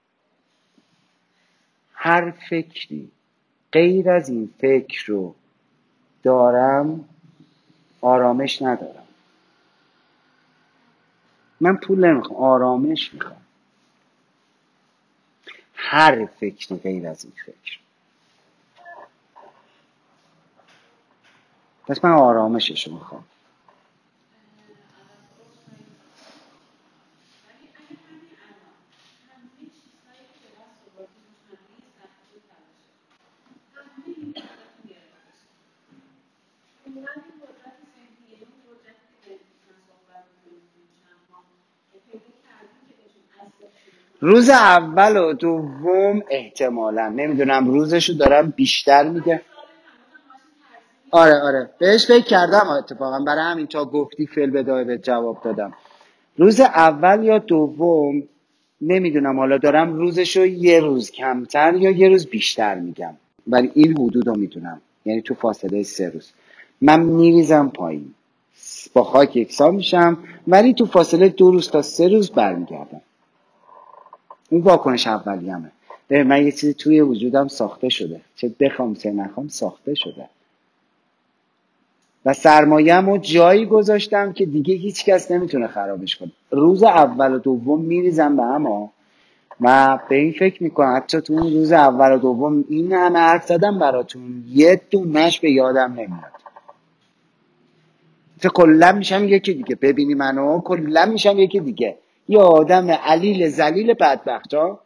هر فکری غیر از این فکر رو دارم آرامش ندارم. من پول نمیخوام، آرامش میخوام. هر فکری غیر از این فکر. پس من آرامشش رو میخوام. روز اول و دوم احتمالا، نمیدونم، روزشو دارم بیشتر میگه. آره آره بهش فکر کردم اتفاقا، برای همین تا گفتی فعل بدایه به جواب دادم. روز اول یا دوم نمیدونم، حالا دارم روزشو یه روز کمتر یا یه روز بیشتر میگم، ولی این حدود رو میدونم، یعنی تو فاصله سه روز من میریزم پایین، با خاک یکسان میشم، ولی تو فاصله دو روز تا سه روز برمیگردم. اون واکنش اولیه‌مه. به من یه چیزی توی وجودم ساخته شده، چه بخوام چه نخوام ساخته شده، و سرمایه‌مو جایی گذاشتم که دیگه هیچ کس نمیتونه خرابش کنه. روز اول و دوم میریزم به هم و به این فکر میکنم حتی تو اون روز اول و دوم این همه حرف زدم براتون، یه دونه‌اش به یادم نمیاد. تو کلا میشم یکی دیگه، ببینی منو کلا میشم یکی دیگه، یه آدم علیل ذلیل بدبخت ها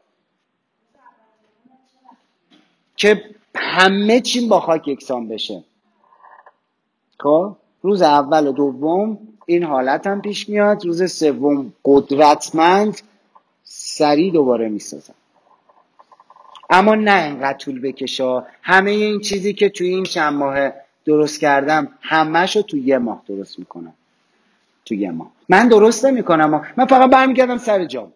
که همه چیم با خاک یکسان بشه. خب روز اول و دوم این حالت هم پیش میاد، روز سوم قدرتمند سریع دوباره میسازم. اما نه اینقدر طول بکشه. همه این چیزی که توی این چند ماه درست کردم همه‌شو توی یه ماه درست میکنم. توی یه ماه من درست نمیکنم، من فقط برمیگردم سر جام.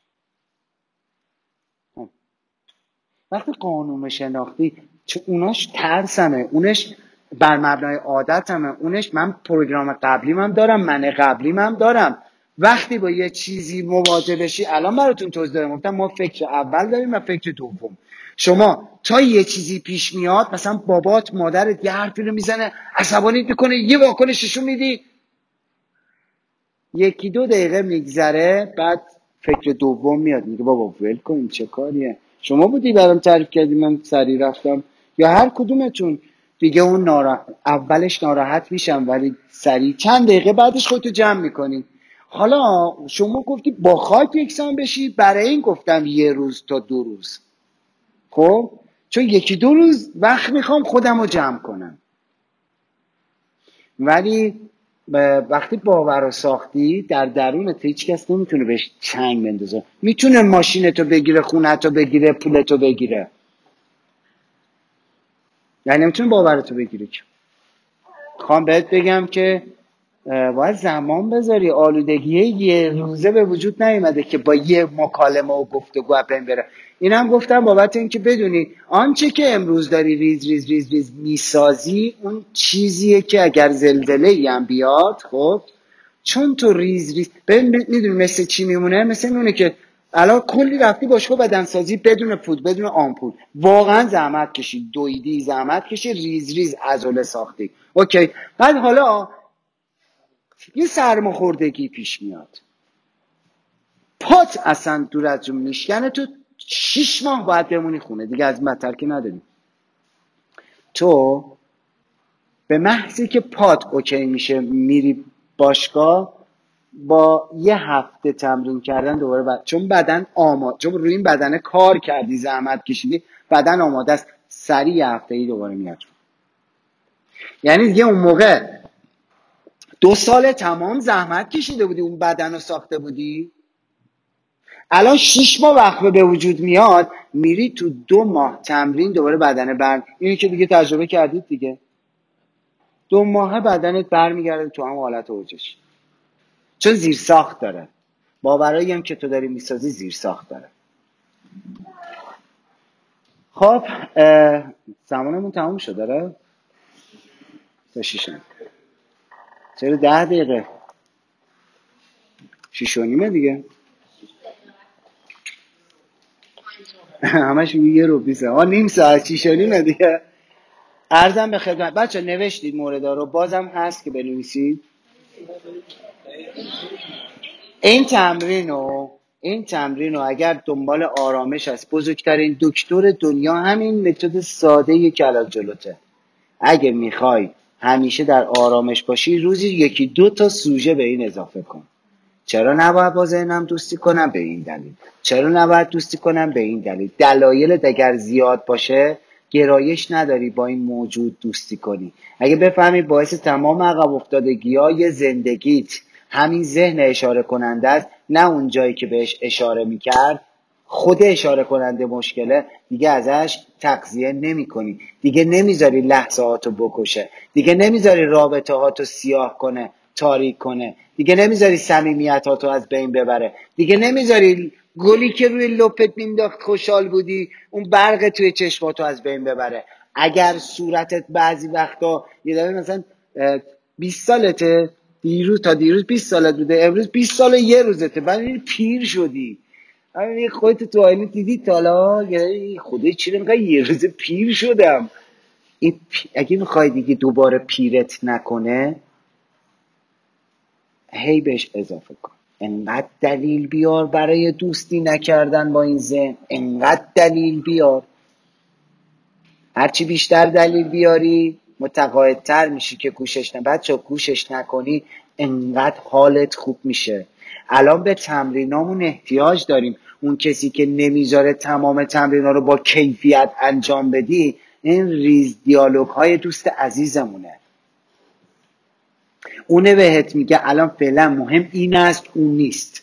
وقتی قانون شناختی، چون اوناش ترسمه، اونش بر مبنای عادتمه، اونش من پروگرام قبلیم هم دارم، من قبلیم هم دارم. وقتی با یه چیزی مواجه بشی، الان براتون توضیح دادم، گفتم ما فکر اول داریم و فکر دوم. شما تا یه چیزی پیش میاد، مثلا بابات مادرت یه حرفی رو میزنه عصبانیت میکنه، یه واکنششو میدی، یکی دو دقیقه میگذره، بعد فکر دوم میاد، میگه بابا ول کن چه کاریه، شما بودی برام تعریف کردی من سریع رفتم، یا هر کدومتون دیگه. اون نارا... اولش ناراحت میشم ولی سریع چند دقیقه بعدش خودتو جمع میکنی. حالا شما گفتی با خاک یکسان بشی، برای این گفتم یه روز تا دو روز. خب چون یکی دو روز وقت میخوام خودم رو جمع کنم، ولی وقتی باور رو ساختی در درونت هیچ کس نمیتونه بهش چنگ بندازه. میتونه ماشینتو بگیره، خونتو بگیره، پولتو بگیره، یعنی نمیتونه باورتو بگیره. خوام بهت بگم که باید زمان بذاری، آلودگی یه روزه به وجود نیومده که با یه مکالمه و گفتگو اپن بره. اینم گفتم بابت اینکه بدونی آنچه که امروز داری ریز ریز ریز ریز میسازی، اون چیزیه که اگر زلزله ای هم بیاد، خب چون تو ریز ریز ببین میدونی مثل چی میمونه؟ مثل میمونه که الان کلی رفتی باشگاه بدنسازی بدون پود بدون آمپول، واقعا زحمت کشید، دویدی، زحمت کشید، ریز ریز عضله ساختی، اوکی. بعد حالا یه سرماخوردگی پیش میاد، پات اصلا دور از جون میشکنه، تو شیش ماه باید بمونی خونه دیگه، از بدتر که نداری. تو به محضی که پات اوکی میشه میری باشگاه، با یه هفته تمرین کردن دوباره بعد، چون بدن آماده، چون روی این بدن کار کردی، زحمت کشیدی، بدن آماده است، سریع یه هفته ای دوباره میاد. یعنی دیگه اون موقع دو سال تمام زحمت کشیده بودی، اون بدن رو ساخته بودی، الان شیش ماه وقفه به وجود میاد، میری تو دو ماه تمرین دوباره بدن بر اینی که دیگه تجربه کردید دیگه، دو ماه بدنت برمیگرده تو هم حالت اوجش، چون زیر ساخت داره. باورایی هم که تو داری میسازی زیر ساخت داره. خب زمانمون تموم شد داره تا شیشم، چرا ده دقیقه؟ شیش و نیمه دیگه. همش یه رو بیسه ها، نیم ساعت، شیش و نیمه دیگه. عرضم به خدمت بچه نوشتید موردا رو، بازم هست که بنویسید. این تمرین رو این تمرین رو اگر دنبال آرامش هست، بزرگترین دکتر دنیا همین متد ساده کلات جلوته. اگه میخوای همیشه در آرامش باشی، روزی یکی دو تا سوژه به این اضافه کن. چرا نباید با ذهنم دوستی کنم؟ به این دلیل. چرا نباید دوستی کنم؟ به این دلیل. دلایل اگر زیاد باشه گرایش نداری با این موجود دوستی کنی. اگه بفهمی باعث تمام عقب افتادگی‌های زندگیت همین ذهن اشاره کننده است، نه اون جایی که بهش اشاره میکرد، خود اشاره کننده مشکله، دیگه ازش تغذیه نمی کنی، دیگه نمیذاری لحظاتو بکشه، دیگه نمیذاری رابطه هاتو سیاه کنه، تاریک کنه، دیگه نمیذاری صمیمیتاتو از بین ببره، دیگه نمیذاری گلی که روی لپت مینداخت خوشحال بودی اون برق توی چشماتو از بین ببره. اگر صورتت بعضی وقتا یه دفعه مثلا بیست سالته، دیروز تا دیروز بیست سالت بوده، امروز بیست سال یه روزته، بعد پیر شدی، همین خودت تو آینه دیدی تا حالا؟ خدای چی اینقدر یه روز پیر شدم. این پی... اگه میخوای دیگه دوباره پیرت نکنه، هی بهش اضافه کن. انقدر دلیل بیار برای دوستی نکردن با این ذهن، انقدر دلیل بیار. هرچی بیشتر دلیل بیاری متقاعدتر میشی که گوشش نه. بچه گوشش نکنی انقدر حالت خوب میشه. الان به تمرینامون احتیاج داریم. اون کسی که نمیذاره تمام تمرینا رو با کیفیت انجام بدی، این ریز دیالوگ های دوست عزیزمونه. اونه بهت میگه الان فعلا مهم این است اون نیست،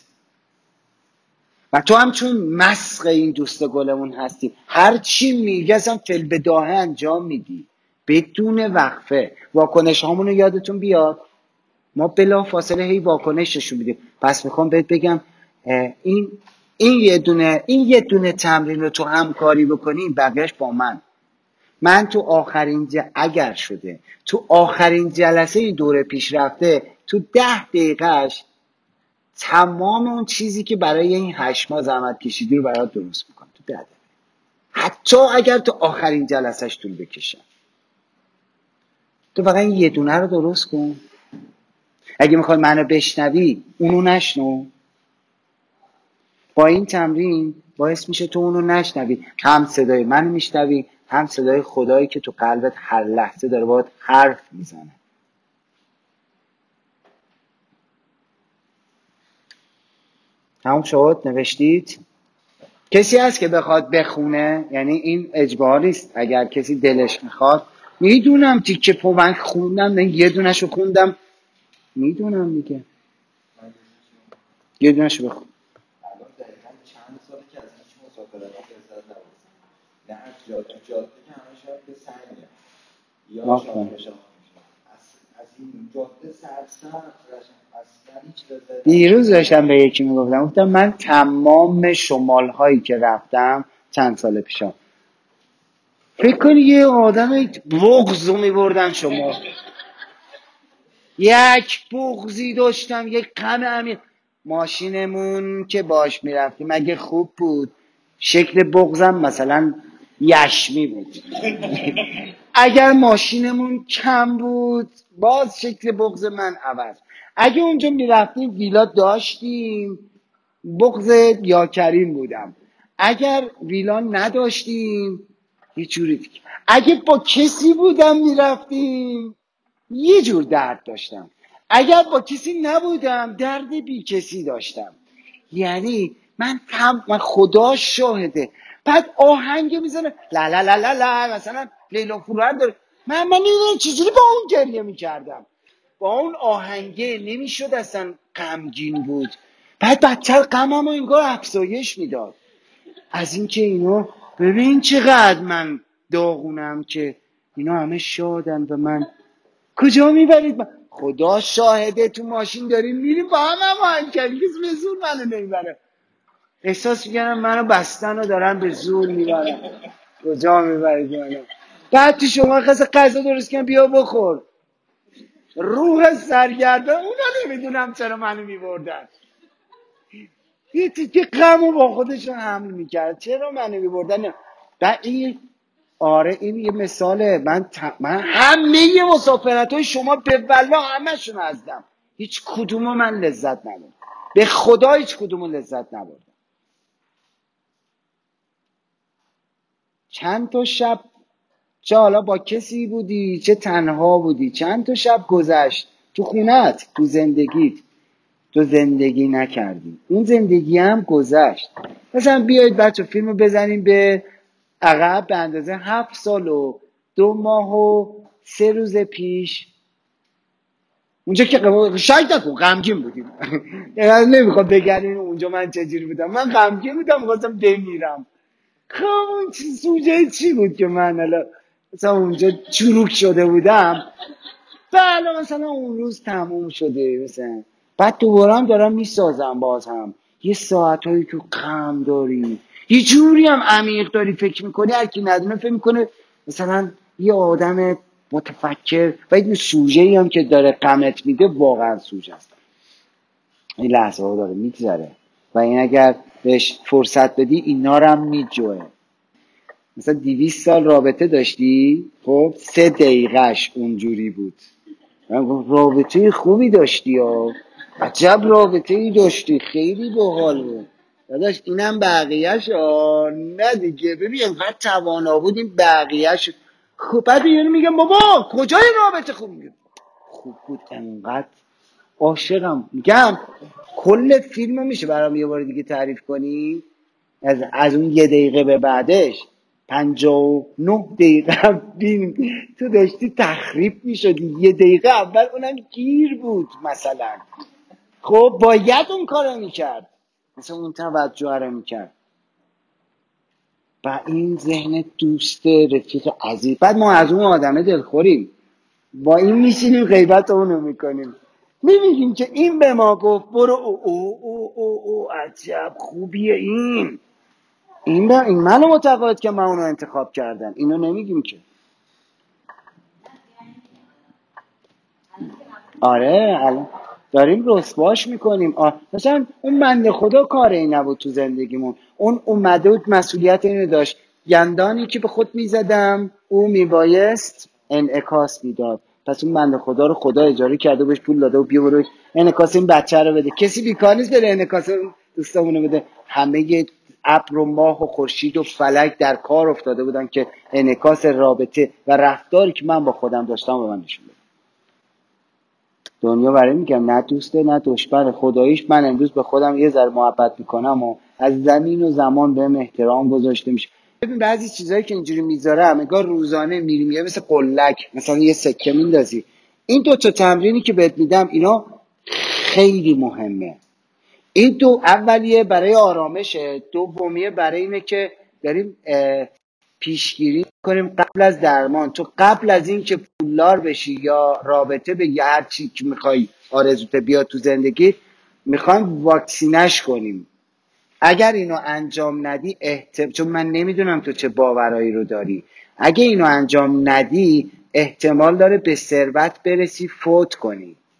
و تو هم چون مسخ این دوست گلمون هستی، هر چی میگه اصلا فل بداهه انجام میدی بدون وقفه. واکنش هامونو یادتون بیاد، ما بلا فاصله هی واکنششون میدیم. پس میخوام بهت بگم این این یه دونه این یه دونه تمرین رو تو همکاری بکنی، بقیهش با من. من تو آخرین ج... اگر شده تو آخرین جلسه این دوره پیش رفته، تو ده دقیقهش تمام اون چیزی که برای این هشت ماه زحمت کشیدی رو برات درست میکنم تو ده دقیقه. حتی اگر تو آخرین جلسهش طول بکشه، تو فقط این یه دونه رو درست کن. اگه میخوای منو بشنوی اونو نشنو. با این تمرین باعث میشه تو اونو نشنوی، هم صدای منو میشنوی، هم صدای خدایی که تو قلبت هر لحظه داره باهات حرف میزنه. تموم شد؟ نوشتید؟ کسی هست که بخواد بخونه؟ یعنی این اجباری است، اگر کسی دلش میخواد. میدونم تیکه پو من خوندم، من یه دونشو خوندم، میدونم دیگه. یه دونشو بخون. الان دقیقا چند ساله که از هیچ مسافرتی لذت نبردم، نه از جاده تو جاده که همه شب به سر میرم یا شاخه شاخه از این جاده سرسر اصلا هیچ لذت. دیروز داشتم به یکی میگفتم، گفتم من تمام شمال هایی که رفتم چند سال پیشم، فکر کنی یه آدم بغض رو میبردن شما، یک بغضی داشتم، یک غم عمیق. ماشینمون که باش میرفتیم اگه خوب بود شکل بغضم مثلا یشمی بود اگر ماشینمون کم بود باز شکل بغض من عوض. اگه اونجا میرفتیم ویلا داشتیم بغض یا کریم بودم، اگر ویلا نداشتیم یه جوری دیگه. اگه با کسی بودم میرفتیم یه جور درد داشتم، اگر با کسی نبودم درد بی کسی داشتم. یعنی من هم من خدا شاهده. بعد آهنگ میزنه لا لا لا لا لا مثلا لیلا فورر داره، من من نمیدونم چجوری با اون گریه میکردم. با اون آهنگه نمیشد اصلا غمگین بود. بعد بدتر غمم رو انگار افزایش میداد از اینکه اینو ببین چقدر من داغونم که اینا همه شادن و من کجا میبرید من؟ خدا شاهده تو ماشین داریم میریم با هم هم آهنگ کردیم کسی به زور منو نمیبره. احساس میکنم منو بستن و دارن به زور میبرن. کجا میبرید منو؟ بعد تو شما خواست غذا درست کن بیا بخور. روح سرگردان اونا نمیدونم چرا منو میبردن. یه تیکه غمو با خودشون حمل میکرد چرا منو میبردن. بعد این آره این یه مثاله. من ت... من همه مسافرت‌های شما به والله همشون ازدم، هیچ کدومو من لذت نبردم، به خدا هیچ کدومو لذت نبردم. چند تا شب چه حالا با کسی بودی چه تنها بودی چند تا شب گذشت تو خونت تو زندگیت تو زندگی نکردی، اون زندگی هم گذشت. مثلا بیایید بچه فیلمو بزنیم به عقب به اندازه هفت سال و دو ماه و سه روز پیش، اونجا که شاید نکن غمگین بودیم نمیخوام بگردیم اونجا من چجوری بودم. من غمگین بودم میخواستم بمیرم. خب اون چی سوژه چی بود که من حالا مثلا اونجا چروک شده بودم. بله مثلا اون روز تموم شده مثلا بعد دوباره هم دارم میسازم باز هم یه ساعتایی تو غم داری یه جوری هم عمیق داری فکر میکنی هر کی ندونه فکر میکنه مثلا یه آدم متفکر و یه سوژه‌ای هم که داره غمت میده واقعا سوژه است. این لحظه ها داره میگذره و این اگر بهش فرصت بدی اینا رو هم میجوه. مثلا دویست سال رابطه داشتی خب سه دقیقهش اونجوری بود. رابطه خوبی داشتی یا عجب رابطه ای داشتی خیلی باحال بود داداش. اینم بقیهش آه نه دیگه ببین انقدر توانا بودیم بقیهش خب. بعد یعنی میگم بابا کجای رابطه خوب میگم خوب بود انقدر عاشقم. میگم کل فیلمو میشه برام یه بار دیگه تعریف کنی از, از اون یه دقیقه به بعدش پنجاه و نه دقیقه فیلم تو داشتی تخریب میشدی. یه دقیقه اول اونم گیر بود مثلا خب باید اون کارو میکرد مثلا اون توجه رو میکرد. و این ذهن دوست رفیق عزیز. بعد ما از اون آدمه دلخوریم با این میشینیم غیبت اونو میکنیم میبینیم که این به ما گفت برو او او او او, او عجب خوبیه این این به این منو معتقد که من اونو انتخاب کردم. اینو نمیگیم که آره الان داریم رسواش میکنیم. مثلا اون بنده خدا کار این نبود تو زندگیمون. اون اومده بود مسئولیت اینو داشت. گندانی که به خود میزدم او میبایست انعکاس میداد. پس اون بنده خدا رو خدا اجاره کرده بهش پول داده و بیا برو انعکاس این بچه رو بده. کسی بیکار نیست بره انعکاس دوستامونو بده. همه ابر و ماه و خورشید و فلک در کار افتاده بودن که انعکاس رابطه و رفتاری که من با خودم داشتم به من نشون بده. دنیا برای میگم نه دوسته نه دشمن. خداییش من امروز به خودم یه ذره محبت میکنم و از زمین و زمان بهم احترام گذاشته میشه. ببین بعضی چیزایی که اینجوری میذارم انگار روزانه میریم یه مثل قلک مثلا یه سکه میندازی. این دو تا تمرینی که بهت میدم اینا خیلی مهمه. این دو اولیه برای آرامشه، دومیه برای اینه که داریم پیشگیری کنیم قبل از درمان. تو قبل از این که پولدار بشی یا رابطه بگی هر چی که میخوای آرزوت بیاد تو زندگی میخوایم واکسینش کنیم. اگر اینو انجام ندی احتمال، چون من نمیدونم تو چه باورایی رو داری، اگه اینو انجام ندی احتمال داره به ثروت برسی فوت کنی.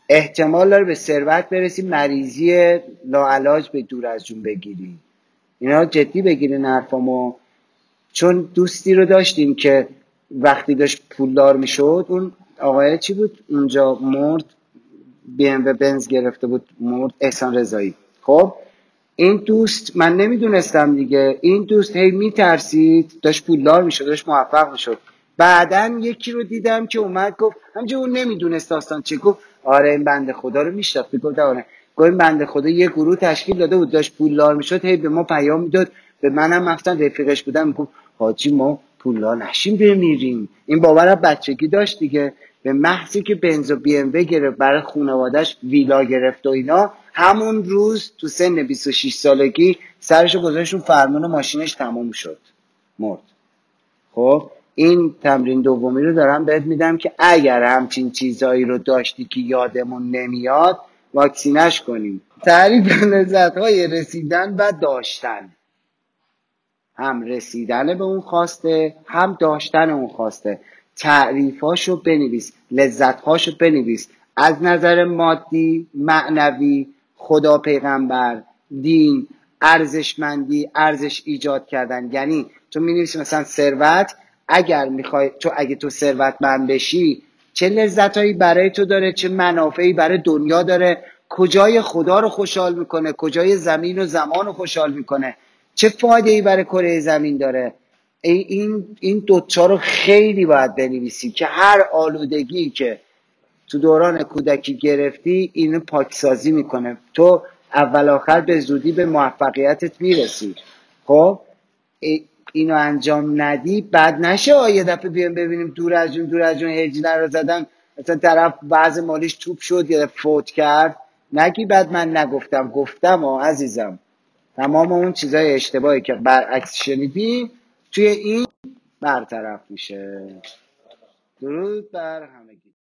احتمال داره به ثروت برسی، مریضی لاعلاج به دور از جون بگیری. اینا جدی بگیرین حرفامو. چون دوستی رو داشتیم که وقتی داشت پولدار میشد، اون آقای چی بود اونجا مرد، بی ام و بنز گرفته بود مرد، احسان رضایی. خب این دوست من نمیدونستم دیگه، این دوست هی میترسید، داشت پولدار میشد، داشت موفق میشد. بعدن یکی رو دیدم که اومد گفت همینجا، اون نمیدونست داستان چی، گفت آره این بنده خدا رو میشناختی؟ گفت آره. گفت این بنده خدا یه گروه تشکیل داده بود، داشت پولدار میشد، هی به ما پیام میداد، به منم مثلا رفیقش بودم، میگفت حاجی ما پولدار نشیم بمیریم. این باور بچگی داشت دیگه. به محضی که بنز و بی ام و گرفت، برای خانواده‌اش ویلا گرفت و اینا، همون روز تو سن بیست و شش سالگی سرشو گذاشت رو فرمون و ماشینش تموم شد، مرد. خب این تمرین دومی رو دارم بهت میدم که اگر همچین چیزایی رو داشتی که یادمون نمیاد، واکسینش کنیم. تعریف لذت‌های رسیدن و داشتن، هم رسیدن به اون خواسته، هم داشتن اون خواسته. تعریفاشو بنویس، لذتهاشو بنویس، از نظر مادی، معنوی، خدا، پیغمبر، دین، ارزشمندی، ارزش ایجاد کردن. یعنی تو می‌نویسی مثلا ثروت، اگر میخوای تو اگه تو ثروتمند بشی چه لذتایی برای تو داره، چه منافعی برای دنیا داره، کجای خدا رو خوشحال میکنه، کجای زمین و زمان رو خوشحال میکنه، چه فایده ای برای کره زمین داره. این این دوتا رو خیلی باید بنویسی که هر آلودگی که تو دوران کودکی گرفتی اینو پاکسازی میکنه. تو اول آخر به زودی به موفقیتت میرسی. خب اینو انجام ندی بعد نشه آیه دفعه بیان ببینیم دور از جون دور از جون هجله رو زدن، مثلا طرف بعض مالیش توپ شد یا فوت کرد، نگی بعد من نگفتم، گفتم ها عزیزم. تمام اون چیزای اشتباهی که برعکس شنیدی توی این برطرف میشه. درود بر همگی.